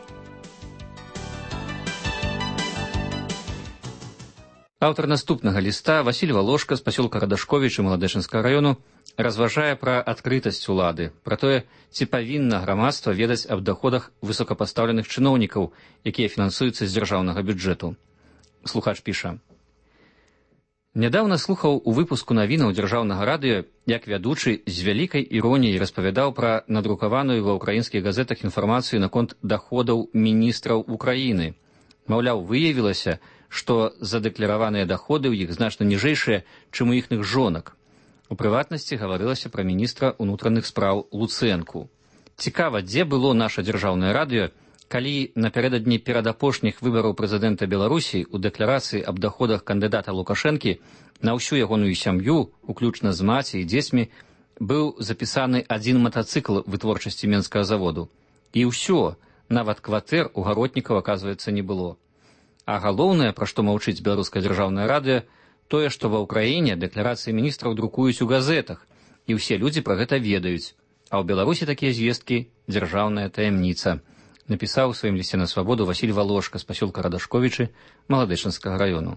Аўтар наступнага ліста, Васіль Валошка з пасёлка Радашковіча Маладэчынскага раёну, разважае пра адкрытасць улады, пра тое, ці павінна грамадства ведаць аб даходах высокапастаўленых чыноўнікаў, якія фінансуюцца з дзяржаўнага бюджэту. Слухач піша: «Нядаўна слухаў у выпуску навінаў дзяржаўнага радыё, як вядучы з вялікай іроніяй распавядаў пра надрукаваную ва ўкраінскіх газетах інфармацыю наконт даходаў міністраў Украіны. Маўляў, выявілася, што задэклараваныя даходы ў іх значна ніжэйшыя, чым у іхных жонак. У прыватнасці гаварылася пра міністра ўнутраных спраў Луцэнку. Цікава, дзе было наша дзяржаўнае радыё, калі напярэдадні перадапошніх выбараў прэзідэнта Беларусі ў дэкларацыі аб даходах кандыдата Лукашэнкі на ўсю ягоную сям'ю, уключна з маці і дзецьмі, быў запісаны адзін матацыкл вытворчасці менскага заводу. І ўсё, нават кватэр у гаротнікаў, аказваецца, не было. А галоўнае, пра што маўчыць беларускае дзяржаўнае радыё, тое, што ва ўкраіне дэкларацыі міністраў друкуюць у газетах, і ўсе людзі пра гэта ведаюць. А ў Беларусі такія звесткі – дзяржаўная таямніца, напісаў у сваім лісце на свабоду Васіль Валошка з пасёлка Радашковічы Маладэчынскага раёну.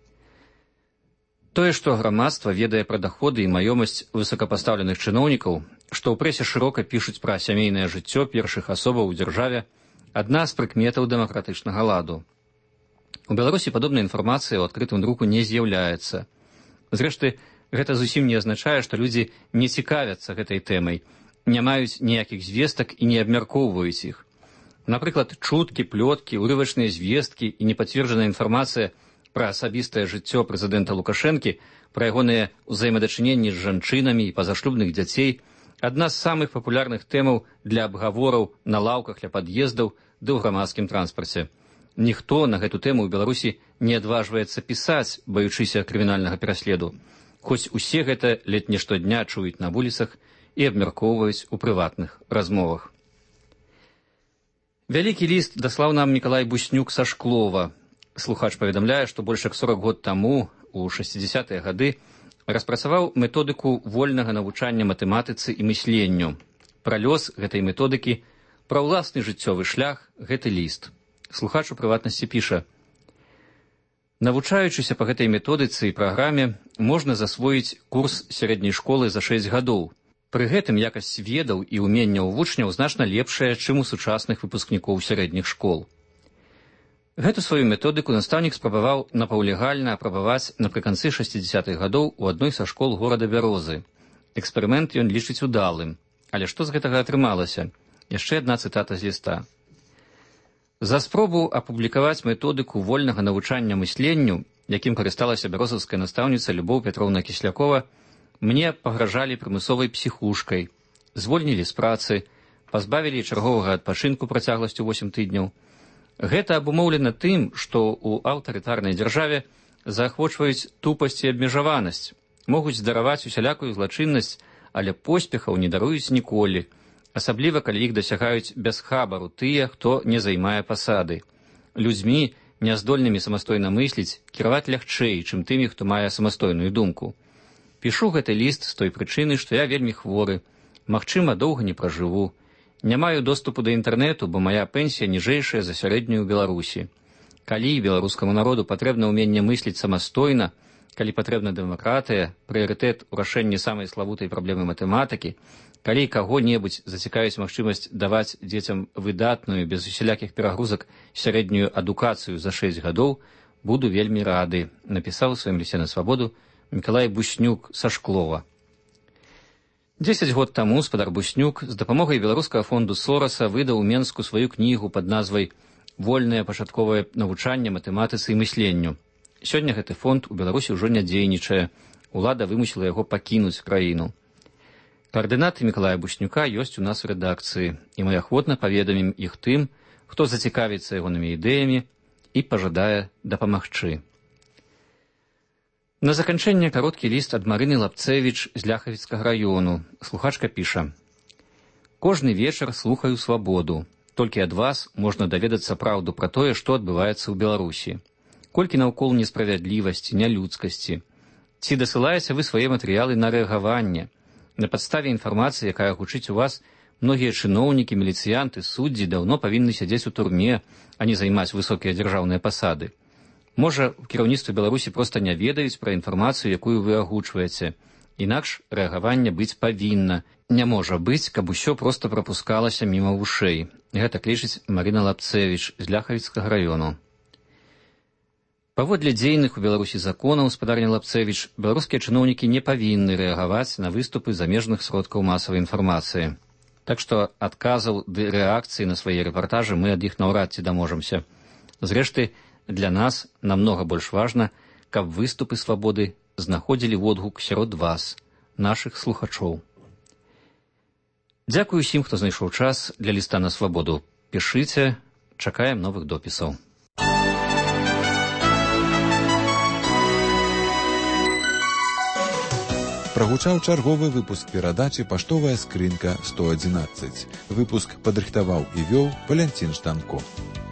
Тое, што грамадства ведае пра даходы і маёмасць высокапастаўленых чыноўнікаў, што ў прэсе шырока пішуць пра сямейнае жыццё першых асобаў у дзяржаве, адна з прыкметаў дэмакратычнага ладу. У Беларусі падобная інфармацыя ў адкрытым друку не з'яўляецца. Зрэшты, гэта зусім не азначае, што людзі не цікавяцца гэтай тэмай, не маюць ніякіх звестак і не абмяркоўваюць іх. Напрыклад, чуткі, плёткі, урывачныя звесткі і непацверджаная інфармацыя пра асабістае жыццё прэзідэнта Лукашэнкі, пра ягоныя ўзаемадачыненні з жанчынамі і пазашлюбных дзяцей – адна з самых папулярных тэмаў для абгавораў на лаўках ля пад'ездаў ды ў грамадскім транспарце. Ніхто на гэту тэму ў Беларусі не адважваецца пісаць, баючыся крымінальнага пераследу, хоць усе гэта ледь не штодня чуюць на вуліцах і абмяркоўваюць у прыватных размовах. Вялікі ліст даслаў нам Мікалай Буснюк са Шклова. Слухач паведамляе, што больш як сорак год таму, у шэсцідзесятыя гады, распрацаваў методыку вольнага навучання матэматыцы і мысленню. Пра лёс гэтай методыкі, пра ўласны жыццёвы шлях гэты ліст. Слухач у прыватнасці піша: навучаючыся па гэтай методыцы і праграме, можна засвоіць курс сярэдняй школы за шэсць гадоў. Пры гэтым якасць ведаў і ўменняў вучняў значна лепшая, чым у сучасных выпускнікоў сярэдніх школ. Гэту сваю методыку настаўнік спрабаваў напаўлегальна апрабаваць напрыканцы шэсцідзесятых гадоў у адной са школ горада Бярозы. Эксперымент ён лічыць удалым. Але што з гэтага атрымалася? Яшчэ адна цытата з ліста. За спробу апублікаваць методыку вольнага навучання мысленню, якім карысталася бярозаўская настаўніца Любоў Пятроўна Кіслякова, мне пагражалі прымусовай псіхушкай, звольнілі з працы, пазбавілі чарговага адпачынку працягласцю восем тыдняў. Гэта абумоўлена тым, што ў аўтарытарнай дзяржаве заахвочваюць тупасць і абмежаванасць, могуць дараваць усялякую злачыннасць, але поспехаў не даруюць ніколі, асабліва калі іх дасягаюць без хабару тыя, хто не займае пасады. Людзьмі, няздольнымі самастойна мысліць, кіраваць лягчэй, чым тымі, хто мае самастойную думку. Пішу гэты ліст з той прычыны, што я вельмі хворы, магчыма, доўга не пражыву. Не маю доступу да інтэрнэту, бо мая пенсія ніжэйшая за сярэднюю ў Беларусі. Калі беларускаму народу патрэбна ўменне мысліць самастойна, калі патрэбна дэмакратыя, прыярытэт у рашэнні самай славутай праблемы матэматыкі, калі каго-небудзь зацікавіць магчымасць даваць дзецям выдатную, без усялякіх перагрузак, сярэднюю адукацыю за шэсць гадоў, буду вельмі рады, напісаў у сваім лісце на свабоду Мікалай Буснюк са Шклова. Дзесяць год таму спадар Буснюк з дапамогай беларускага фонду Сораса выдаў у Менску сваю кнігу пад назвай «Вольнае пачатковае навучанне матэматыцы і мысленню». Сёння гэты фонд у Беларусі ўжо не дзейнічае, улада вымусіла яго пакінуць краіну. Каардынаты Мікалая Буснюка ёсць у нас у рэдакцыі, і мы ахвотна паведамім іх тым, хто зацікавіцца ягонымі ідэямі і пажадае дапамагчы. На заканчэнне кароткі ліст ад Марыны Лапцэвіч з Ляхавіцкага раёну. Слухачка піша: «Кожны вечар слухаю свабоду. Толькі ад вас можна даведацца праўду пра тое, што адбываецца ў Беларусі. Колькі наўкол несправядлівасці, нялюдскасці. Ці дасылаеце вы свае матэрыялы на рэагаванне? На падставе інфармацыі, якая гучыць у вас, многія чыноўнікі, міліцыянты, суддзі даўно павінны сядзець у турме, а не займаць высокія дзяржаўныя пасады. Можа, у кіраўніцтве Беларусі проста не ведаюць пра інфармацыю, якую вы агучваеце. Інакш рэагаванне быць павінна. Не можа быць, каб усё проста прапускалася міма вушэй». Гэта лічыць Марына Лапцэвіч з Ляхавіцкага раёну. Паводле дзейных у Беларусі законаў, спадарня Лапцэвіч, беларускія чыноўнікі не павінны рэагаваць на выступы замежных сродкаў масавай інфармацыі. Так што адказаў ды рэакцыі на свае рэпартажы мы ад іх наўрад ці даможамся. Зрэшты, для нас намнога больш важна, каб выступы свабоды знаходзілі водгук сярод вас, нашых слухачоў. Дзякую усім, хто знайшоў час для ліста на свабоду. Пішыце, чакаем новых допісаў. Прагучаў чарговы выпуск перадачы «Паштовая скрынка сто адзінаццаць». Выпуск падрыхтаваў і вёў Валянцін Жданко.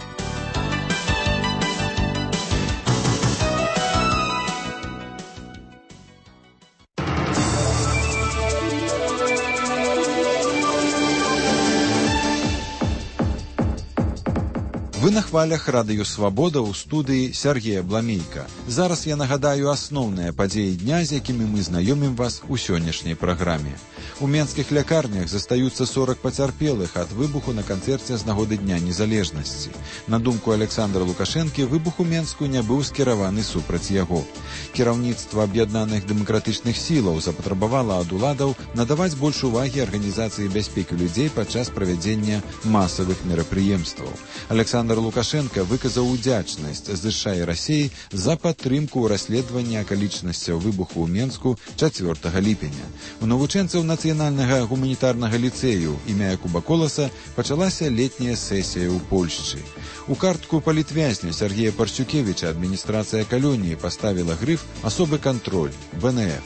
Вы на хвалях радыё «Свабода» ў студыі Сергея Бламейка. Зараз я нагадаю асноўныя падзеі дня, з якімі мы знаёмім вас у сённяшняй праграме. У менскіх лякарнях застаюцца сорак пацярпелых ад выбуху на канцэрце з нагоды Дня незалежнасці. На думку Александра Лукашэнкі, выбух у Менску не быў скіраваны супраць яго. Кіраўніцтва аб'яднаных дэмакратычных сілаў запатрабавала ад уладаў надаваць больш увагі арганізацыі бяспекі людзей падчас правядзення масавых мерапрыемстваў. Александр Лукашенко выказаў удзячнасць ЗША і Расіі за падтрымку ў расследаванні акалічнасцяў выбуху ў Менску чацвёртага ліпеня. У навучэнцаў нацыянальнага гуманітарнага ліцэю імя Якуба Коласа пачалася летняя сесія ў Польшчы. У картку палітвязня Сергея Парсюкевіча адміністрацыя калоніі паставіла грыф «Асобы кантроль» бэ эн эф.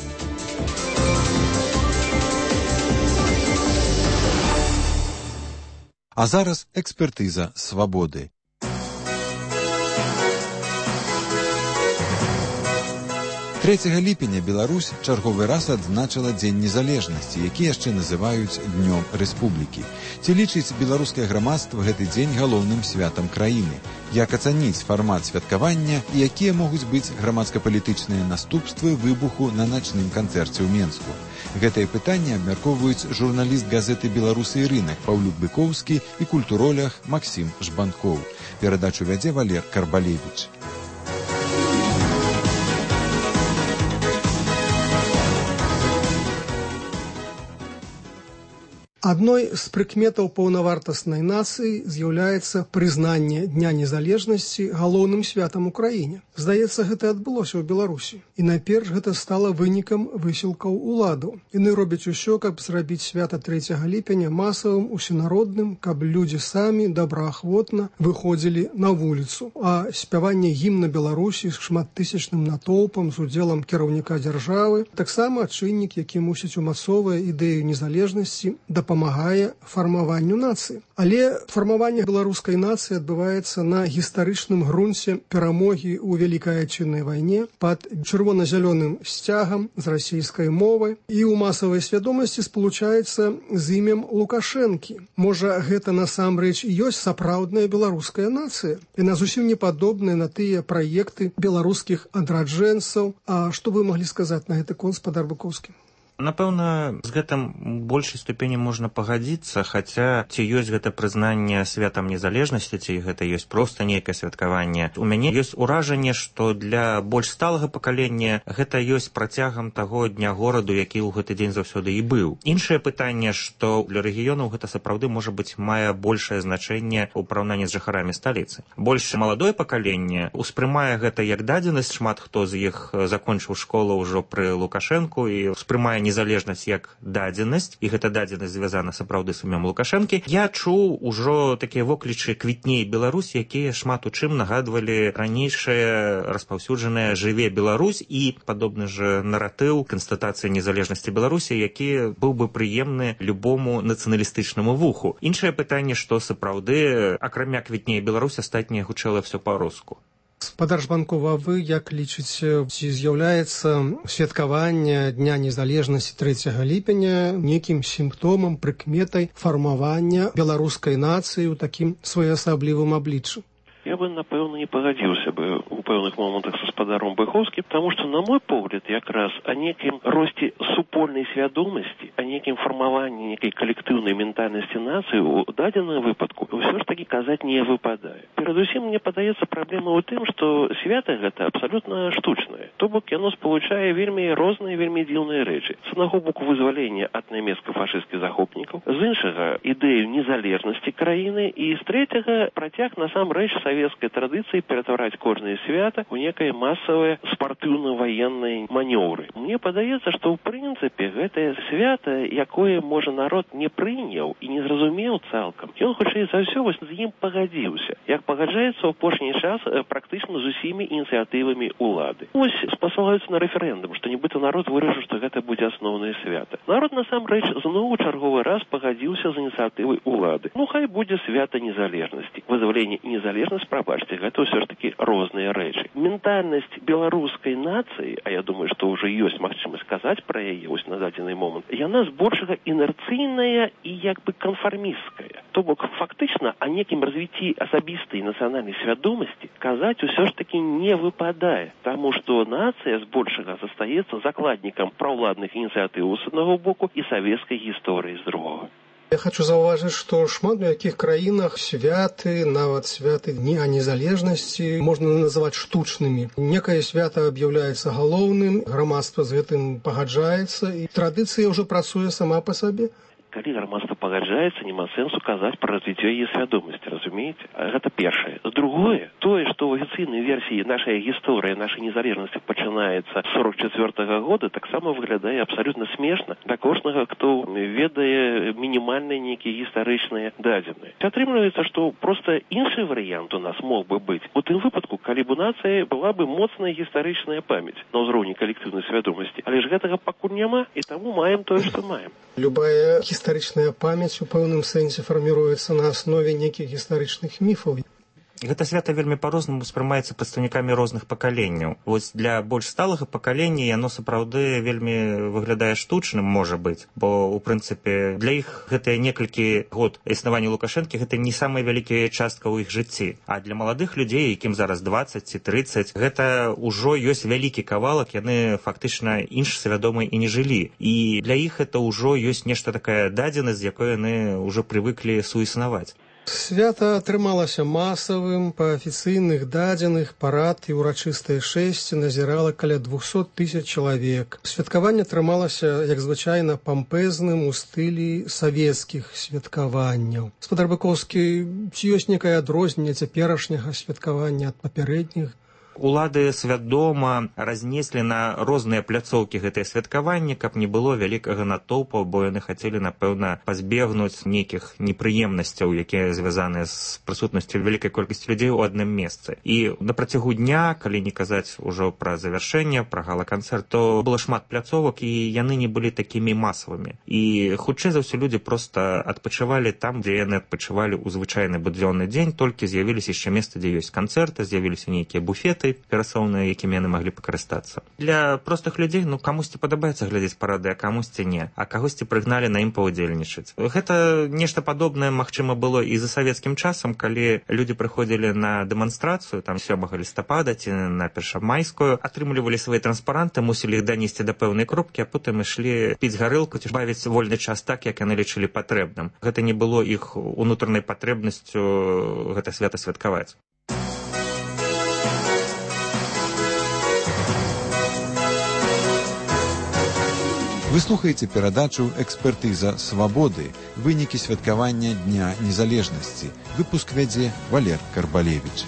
А зараз экспертыза свабоды. трэцяга ліпеня Беларусь чарговы раз адзначыла Дзень незалежнасці, які яшчэ называюць Днём Рэспублікі. Ці лічыць беларускае грамадства гэты дзень галоўным святам краіны? Як ацаніць фармат святкавання і якія могуць быць грамадска-палітычныя наступствы выбуху на начным канцэрце ў Менску? Гэтае пытанне абмяркоўваюць журналіст газеты «Беларусы і рынак» Паўлюк Быкоўскі і культуролог Максім Жбанкоў. Перадачу вядзе Валер Карбалевіч. Адной з прыкметаў паўнавартаснай нацыі з'яўляецца прызнанне Дня незалежнасці галоўным святам у краіне. Здаецца, гэта адбылося ў Беларусі. І найперш гэта стала вынікам высілкаў уладаў. Яны робяць усё, каб зрабіць свята трэцяга ліпеня масавым, усенародным, каб людзі самі добраахвотна выходзілі на вуліцу. А спяванне гімна Беларусі з шматтысячным натоўпам з удзелам кіраўніка дзяржавы таксама чыннік, які мусіць умацоўвае ідэю незалежнасці дапамагаць памагае фармаванню нацыі. Але фармаванне беларускай нацыі адбываецца на гістарычным грунце перамогі ў Вялікай Адчыннай вайне пад чырвона-зялёным сцягам з расійскай мовай і ў масавай свядомасці спалучаецца з імем Лукашэнкі. Можа, гэта насамрэч і ёсць сапраўдная беларуская нацыя. Яна зусім не падобная на тыя праекты беларускіх адраджэнцаў. А што вы маглі сказаць на гэты конт, спадар Быкоўскі? Напэўна, з гэтым большай ступені можна пагадзіцца, хаця ці ёсць гэта прызнанне святам незалежнасці, ці гэта ёсць проста нейкае святкаванне. У мяне ёсць уражанне, што для больш сталага пакалення гэта ёсць працягам таго дня гораду, які ў гэты дзень заўсёды і быў. Іншае пытанне, што для рэгіёнаў гэта сапраўды, можа быць, мае большае значэнне ў параўнанні з жыхарамі сталіцы. Больш маладое пакаленне успрымае гэта як дадзенасць, шмат хто з іх закончыў школу ўжо пры Лукашэнку і успрымае незалежнасць як дадзенасць, і гэта дадзенасць звязана сапраўды з імем Лукашэнкі. Я чуў ужо такія воклічы «Квітней Беларусь», якія шмат у чым нагадвалі ранейшае распаўсюджанае «Жыве Беларусь» і падобны ж наратыў канстатацыі незалежнасці Беларусі, які быў бы прыемны любому нацыяналістычнаму вуху. Іншае пытанне, што сапраўды, акрамя «Квітней Беларусь», астатняе гучала ўсё па-руску. Спадар Жбанкова, вы як лічыце, ці з'яўляецца святкаванне Дня незалежнасці трэцяга ліпеня нейкім сімптомам, прыкметай фармавання беларускай нацыі ў такім своеасаблівым абліччы? Я бы, напэўна, не пагадзіўся бы ў пэўных момантах са спадаром Быхоўскім, таму што, на мой погляд, якраз о некім росце супольнай свядомасці, о некім фармаванні нейкай калектыўнай ментальнасці нацыі ў дадзеным выпадку ўсё ж такі казаць не выпадае. Перадусім, мне падаецца, праблема ў тым, што свята гэта абсалютна штучнае. То бок яно спалучае вельмі розныя, вельмі дзіўныя рэчы. З аднаго боку вызвалення ад нямецка-фашысцкіх захопнікаў, з іншага ідэю незалежнасці краіны і з трэцяга працяг насамрэч савецкай традыцыі ператвараць кожнае свята ў некае масавае спартыўна-ваенныя манёўры. Мне падаецца, што ў прынцыпе гэтае свята, якое, можа, народ не прыняў і не зразумеў цалкам, ён хутчэй за ўсё вось з ім пагадзіўся, як пагаджаецца ў апошні час практычна з усімі ініцыятывамі ўлады. Вось спасылаюцца на рэферэндум, што нібыта народ вырашыў, што гэта будзе асноўнае свята. Народ насамрэч зноў у чарговы раз пагадзіўся з ініцыятывай улады. Ну хай будзе свята незалежнасці. Вызваленне і незалежнасць, прабачце, гэта ўсё ж такі розныя рэчы. Ментальнасць беларускай нацыі, а я думаю, што ўжо ёсць магчымасць сказаць пра яе вось на дадзены момант, яна збольшага інерцыйная і як бы канфармісцкая. То бок фактычна о некім развіцці асабістай нацыянальнай свядомасці казаць усё ж такі не выпадае, таму што нацыя збольшага застаецца закладнікам праўладных ініцыятыў з аднаго боку і савецкай гісторыі з другога. Я хочу заўважыць, што шмат у якіх краінах святы, нават святы Дня незалежнасці можна называць штучнымі. Некае свята аб'яўляецца галоўным, грамадства з гэтым пагаджаецца, і традыцыя ўжо працуе сама па сабе. Калі грамадства пагаджаецца, няма сэнсу казаць пра развіццё яе свядомасці, разумееце? Гэта першае. Другое, тое, што ў афіцыйнай версіі нашая гісторыя нашай незалежнасці пачынаецца з сорок чацвёртага года, таксама выглядае абсалютна смешна для кожнага, хто ведае мінімальныя нейкія гістарычныя дадзеныя. Атрымліваецца, што проста іншы варыянт у нас мог бы быць. У тым выпадку, калі б у нацыі была бы моцная гістарычная памяць на ўзроўні калектыўнай свядомасці. Але ж гэтага пакуль няма, і таму маем тое, што маем. Любая гістарычная памяць у пэўным сэнсе фарміруецца на аснове нейкіх гістарычных міфаў. Гэта свята вельмі па-рознаму ўспрымаецца прадстаўнікамі розных пакаленняў. Вось для больш сталага пакалення яно сапраўды вельмі выглядае штучным, можа быць, бо ў прынцыпе для іх гэтыя некалькі год існавання Лукашэнкі гэта не самая вялікая частка ў іх жыцці. А для маладых людзей, якім зараз дваццаць ці трыццаць, гэта ўжо ёсць вялікі кавалак, яны фактычна інш свядома і не жылі. І для іх гэта ўжо ёсць нешта такая дадзенасць, з якой яны ўжо прывыклі суіснаваць. Свята атрымалася масавым, па афіцыйных дадзеных парад і ўрачыстае шэсце назірала каля двухсот тысяч чалавек. Святкаванне атрымалася, як звычайна, пампезным у стылі савецкіх святкаванняў. Спадар Быкоўскі, ці ёсць некае адрозненне цяперашняга святкавання ад папярэдніх? Улады свядома разнеслі на розныя пляцоўкі гэтае святкаванне, каб не было вялікага натоўпа, бо яны хацелі, напэўна, пазбегнуць нейкіх непрыемнасцяў, якія звязаныя з прысутнасцю вялікай колькасці людзей у адным месцы. І на працягу дня, калі не казаць ужо пра завяршэнне, пра гала-канцэрт, то было шмат пляцовак, і яны не былі такімі масавымі. І хутчэй за ўсё людзі проста адпачывалі там, дзе яны адпачывалі ў звычайны будзённы дзень, толькі з'явіліся яшчэ месцы, дзе ёсць канцэрты, з'явіліся нейкія буфеты перасоўныя, якімі яны маглі пакарыстацца. Для простых людзей, ну, камусьці падабаецца глядзець парады, а камусьці не, а кагосьці прыгналі на ім паўдзельнічаць. Гэта нешта падобнае, магчыма, было і за савецкім часам, калі людзі прыходзілі на дэманстрацыю, там сёмага лістапада ці на першамайскую, атрымлівалі свае транспаранты, мусілі іх данесці да пэўнай кропкі, а потым ішлі піць гарэлку ці бавіць вольны час так, як яны лічылі патрэбным. Гэта не было іх унутранай патрэбнасцю гэта свята святкаваць. Вы слухаеце перадачу «Экспертыза свабоды», вынікі святкавання Дня незалежнасці. Выпуск вядзе Валер Карбалевіч.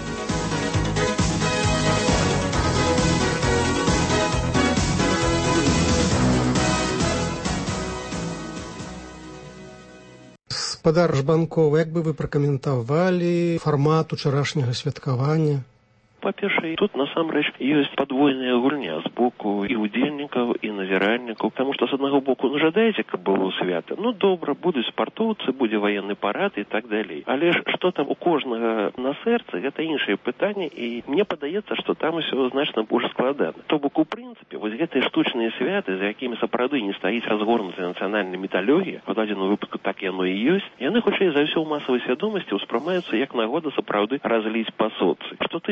Спадар Жбанков, як бы вы пракаментавалі фармат учарашняга святкавання? Па-першае, тут насамрэч ёсць падвойная гульня з боку і удзельнікаў, і назіральнікаў, таму што з аднаго боку, ну, жадаеце, каб было свята? Ну, добра, будуць спартоўцы, будзе ваенны парад і так далей. Але ж што там у кожнага на сэрцы, гэта іншае пытанне, і мне падаецца, што там усё значна больш складана. То бок, у прынцыпе, вось гэтыя штучныя святы, за якімі сапраўды не стаіць разгорнутая нацыянальная міталогія, у дадзеным выпадку так яно і ёсць, яны хутчэй за ўсё ў масавай свядомасці ўспрымаюцца як нагода сапраўды разліць па соцы. Што тычыцца не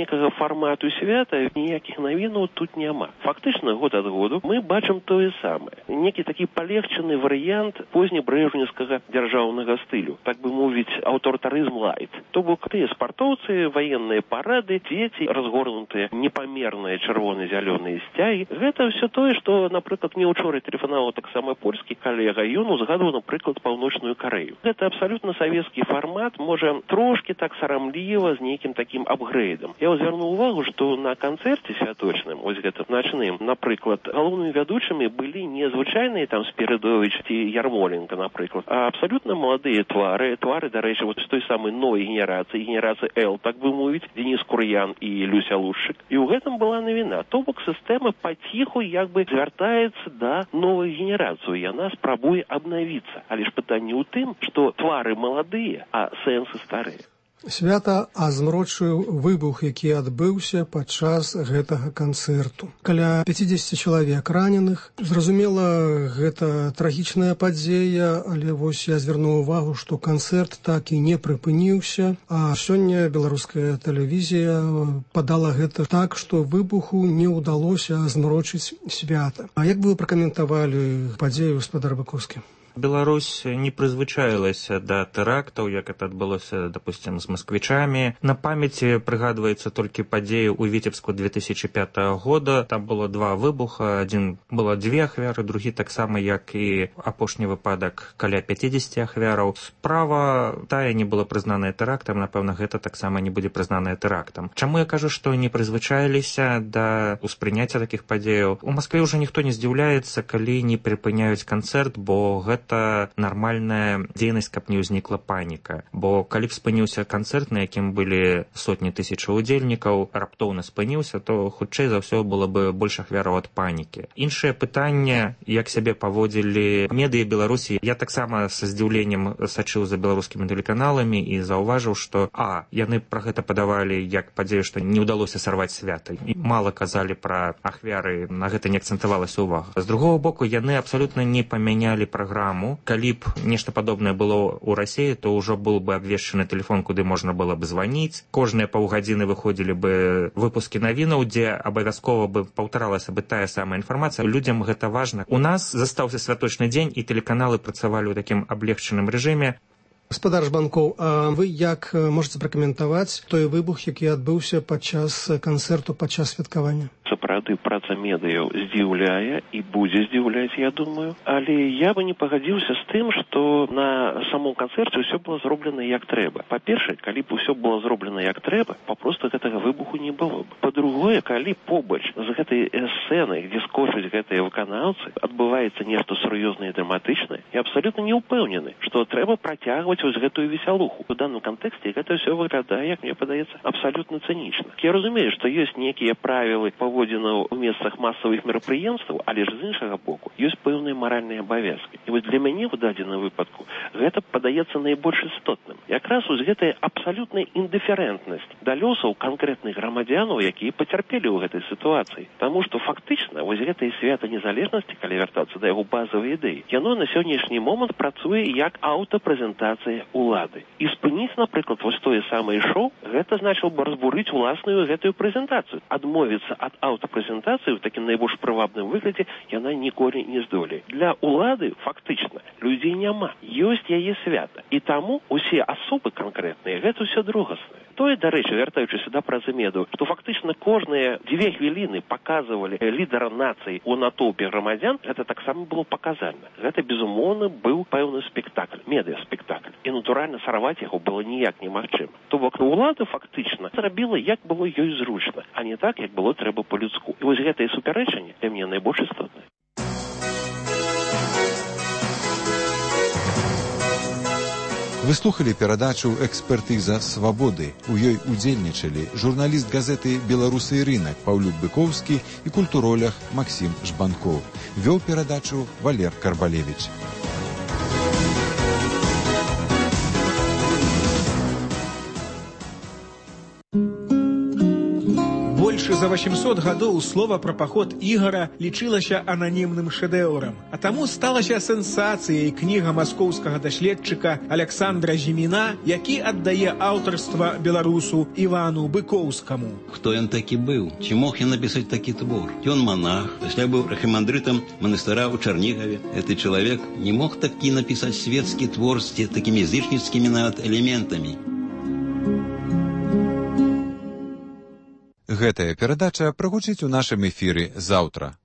некага фармату свята, ніякіх навінаў тут няма. Фактычна, год ад году мы бачым тое самае. Некі такі палегчаны варыянт познебрэжневскага дзяржаўнага стылю, так бы мовіць, аўтарытарызм лайт. То бок тыя спартоўцы, ваенныя парады, дзеці, разгорнутыя непамерныя чырвона-зялёныя сцягі. Гэта ўсё тое, што, напрыклад, мне ўчора тэлефанаваў таксама польскі калега, ён узгадваў, напрыклад, Паўночную Карэю. Гэта абсалютна савецкі фармат, можа, трошкі так сарамліва з нейкім такім апгрэйдам. Я звярнуў увагу, што на канцэрце святочным, ось гэта начным, напрыклад, галоўнымі вядучымі былі не звычайныя там Спірыдовіч ці Ярмоленка, напрыклад, а абсалютна маладыя твары, твары, дарэчы, вот з той самай новай генерацыі, генерацыі Л, так бы мовіць, Денис Кур'ян і Люся Лушчык. І ў гэтым была навіна. То бок сістэма паціху як бы звяртаецца да новай генерацыі. Яна спрабуе абнавіцца. Але ж пытанне ў тым, што твары маладыя, а сэнсы старыя. Свята азмрочыў выбух, які адбыўся падчас гэтага канцэрту. Каля пяцідзесят чалавек раненых. Зразумела, гэта трагічная падзея, але вось я звярнуў увагу, што канцэрт так і не прыпыніўся, а сёння беларуская тэлевізія падала гэта так, што выбуху не ўдалося азмрочыць свята. А як бы вы пракаментавалі падзею, гаспадар Бакоўскі? Беларусь не прызвычаілася да тэрактаў, як это адбылося, допустим, з масквічамі. На памяці прыгадваецца толькі падзеі ў Віцебску две тысячи пятого года. Там было два выбуха. Адзін было дзве ахвяры, другі таксама, як і апошні выпадак, каля пяцідзесят ахвяраў. Справа тая не была прызнаная тэрактам, напэўна, гэта таксама не будзе прызнаная тэрактам. Чаму я кажу, што не прызвычаіліся да ўспрыняцця такіх падзеяў? У Маскве ўжо ніхто не здзіўляецца, калі не прыпыняюць канцэрт, бо гэта это нармальная дзейнасць, каб не ўзнікла паніка. Бо калі б спыніўся канцэрт, на якім былі сотні тысяч удзельнікаў, раптоўна спыніўся, то хутчэй за ўсё было бы больш ахвяраў ад панікі. Іншае пытанне, як сябе паводзілі медыа Беларусі. Я таксама са здзіўленнем сачыў за беларускімі тэлеканаламі і заўважыў, што а, яны пра гэта падавалі як падзею, што не ўдалося сарваць свята. І мала казалі пра ахвяры, на гэта не акцэнтавалася ўвага. З другого боку, яны абсалютна не памянялі праграму. Калі б нешта падобнае было ў Расіі, то ўжо был бы абвешчаны тэлефон, куды можна было бы званіць. Кожныя паўгадзіны выходзілі бы выпускі навінаў, дзе абавязкова бы паўтаралася бы тая самая інфармацыя. Людзям гэта важна. У нас застаўся святочны дзень, і тэлеканалы працавалі ў такім аблегчаным рэжыме. Гаспадар Жбанкоў, а вы як можаце пракаментаваць той выбух, які адбыўся падчас канцэрту, падчас святкавання? Сапраўды, праца медыяў здзіўляе і будзе здзіўляць, я думаю. Але я бы не пагадзіўся з тым, што на самом канцэрце ўсё было зроблена як трэба. Па-першае, калі б ўсё было зроблена як трэба, папросту гэтага выбуху не было б. Па-другое, калі побач з гэтай сцэнай, дзе скочуць гэтыя выканаўцы, адбываецца нешта сур'ёзнае і драматычнае, я абсалютна не ўпэўнены, што трэба працягваць вось гэтую весялуху. У данным кантэксце гэта ўсё выглядае, як мне падаецца, абсалютна цынічна. Я разумею, што ёсць нейкія правілы паводзінаў у месцах масавых мерапрыемстваў, але ж з іншага боку ёсць пэўныя маральныя абавязкі. І вось для мяне ў дадзеным выпадку гэта падаецца найбольш істотным. Якраз вось гэтая абсалютная індыферэнтнасць да лёсаў канкрэтных грамадзянаў, якія пацярпелі ў гэтай сітуацыі. Таму што фактычна вось гэтае свята незалежнасці, калі вяртацца да яго базавай ідэі, яно на сённяшні момант працуе як аўтапрэзентацыя улады. І спыніць, напрыклад, вось тое самае шоу, гэта значыла бы разбурыць уласную гэтую прэзентацыю. Адмовіцца ад аўтапрэзентацыі ў такім найбольш прывабным выглядзе яна ніколі не здолее. Для улады фактычна людзей няма. Ёсць яе свята. І таму усе асобы канкрэтныя гэта ўсё другаснае. Тое, дарэчы, вяртаючыся да працы медыяў, што фактычна кожныя дзве хвіліны паказвалі лідара нацыі ў натоўпе грамадзян, гэта таксама было паказальна. Гэта, безумоўна, быў пэўны спектакль, медыа-спектакль. І, натуральна, сарваць яго было ніяк немагчыма. То бок, улада фактычна зрабіла, як было ёй зручна, а не так, як было трэба па-людску. І вось гэтае супярэчанне для мяне найбольш істотнае. Вы слухали перадачу «Экспертыза свабоды». У ёй удзельнічалі журналіст газеты «Беларусы і рынак» Паўлюк Быкоўскі і культуролог Максім Жбанкоў. Вёў перадачу Валер Карбалевич. Больше за восемьсот гадоў слова пра паход Ігара лічылася ананімным шэдэўрам, а таму сталася сенсацыяй кніга маскоўскага даследчыка Александра Зіміна, які аддае аўтарства беларусу Івану Быкоўскаму. Хто ён такі быў? Ці мог ён напісаць такі твор? Ён монах, пасля быў архімандрытам манастыра ў Чарнігаве. Гэты чалавек не мог такі напісаць светскі твор з такімі язычніцкімі нават элементамі. Гэтая перадача прагучыць у нашым эфіры заўтра.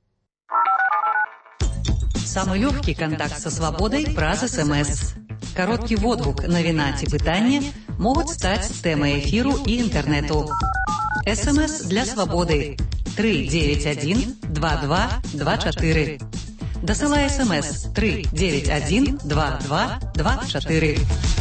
Самый легкий контакт со свободой праз СМС. Короткий водгук, навіна ці пытанне могуць стаць тэмай эфіру і інтэрнэту. СМС для свободы три девять один два два два четыре. Дасылай СМС три девять один два два два четыре.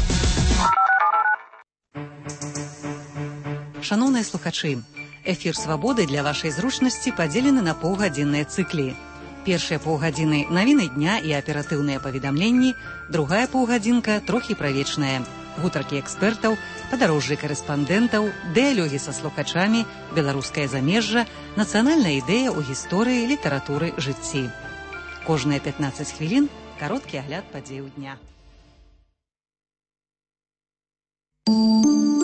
Шановныя слухачы, эфір «Свабоды» для вашай зручнасці падзелены на паўгадзінныя цыклі. Першыя паўгадзіны – навіны дня і аператыўныя паведамленні, другая паўгадзінка – трохі правечная. Гутаркі экспертаў, падарожжы карэспандэнтаў, дыялогі са слухачамі, беларускае замежжа, нацыянальная ідэя ў гісторыі, літаратуры, жыцці. Кожныя пятнаццаць хвілін – кароткі агляд падзеяў дня.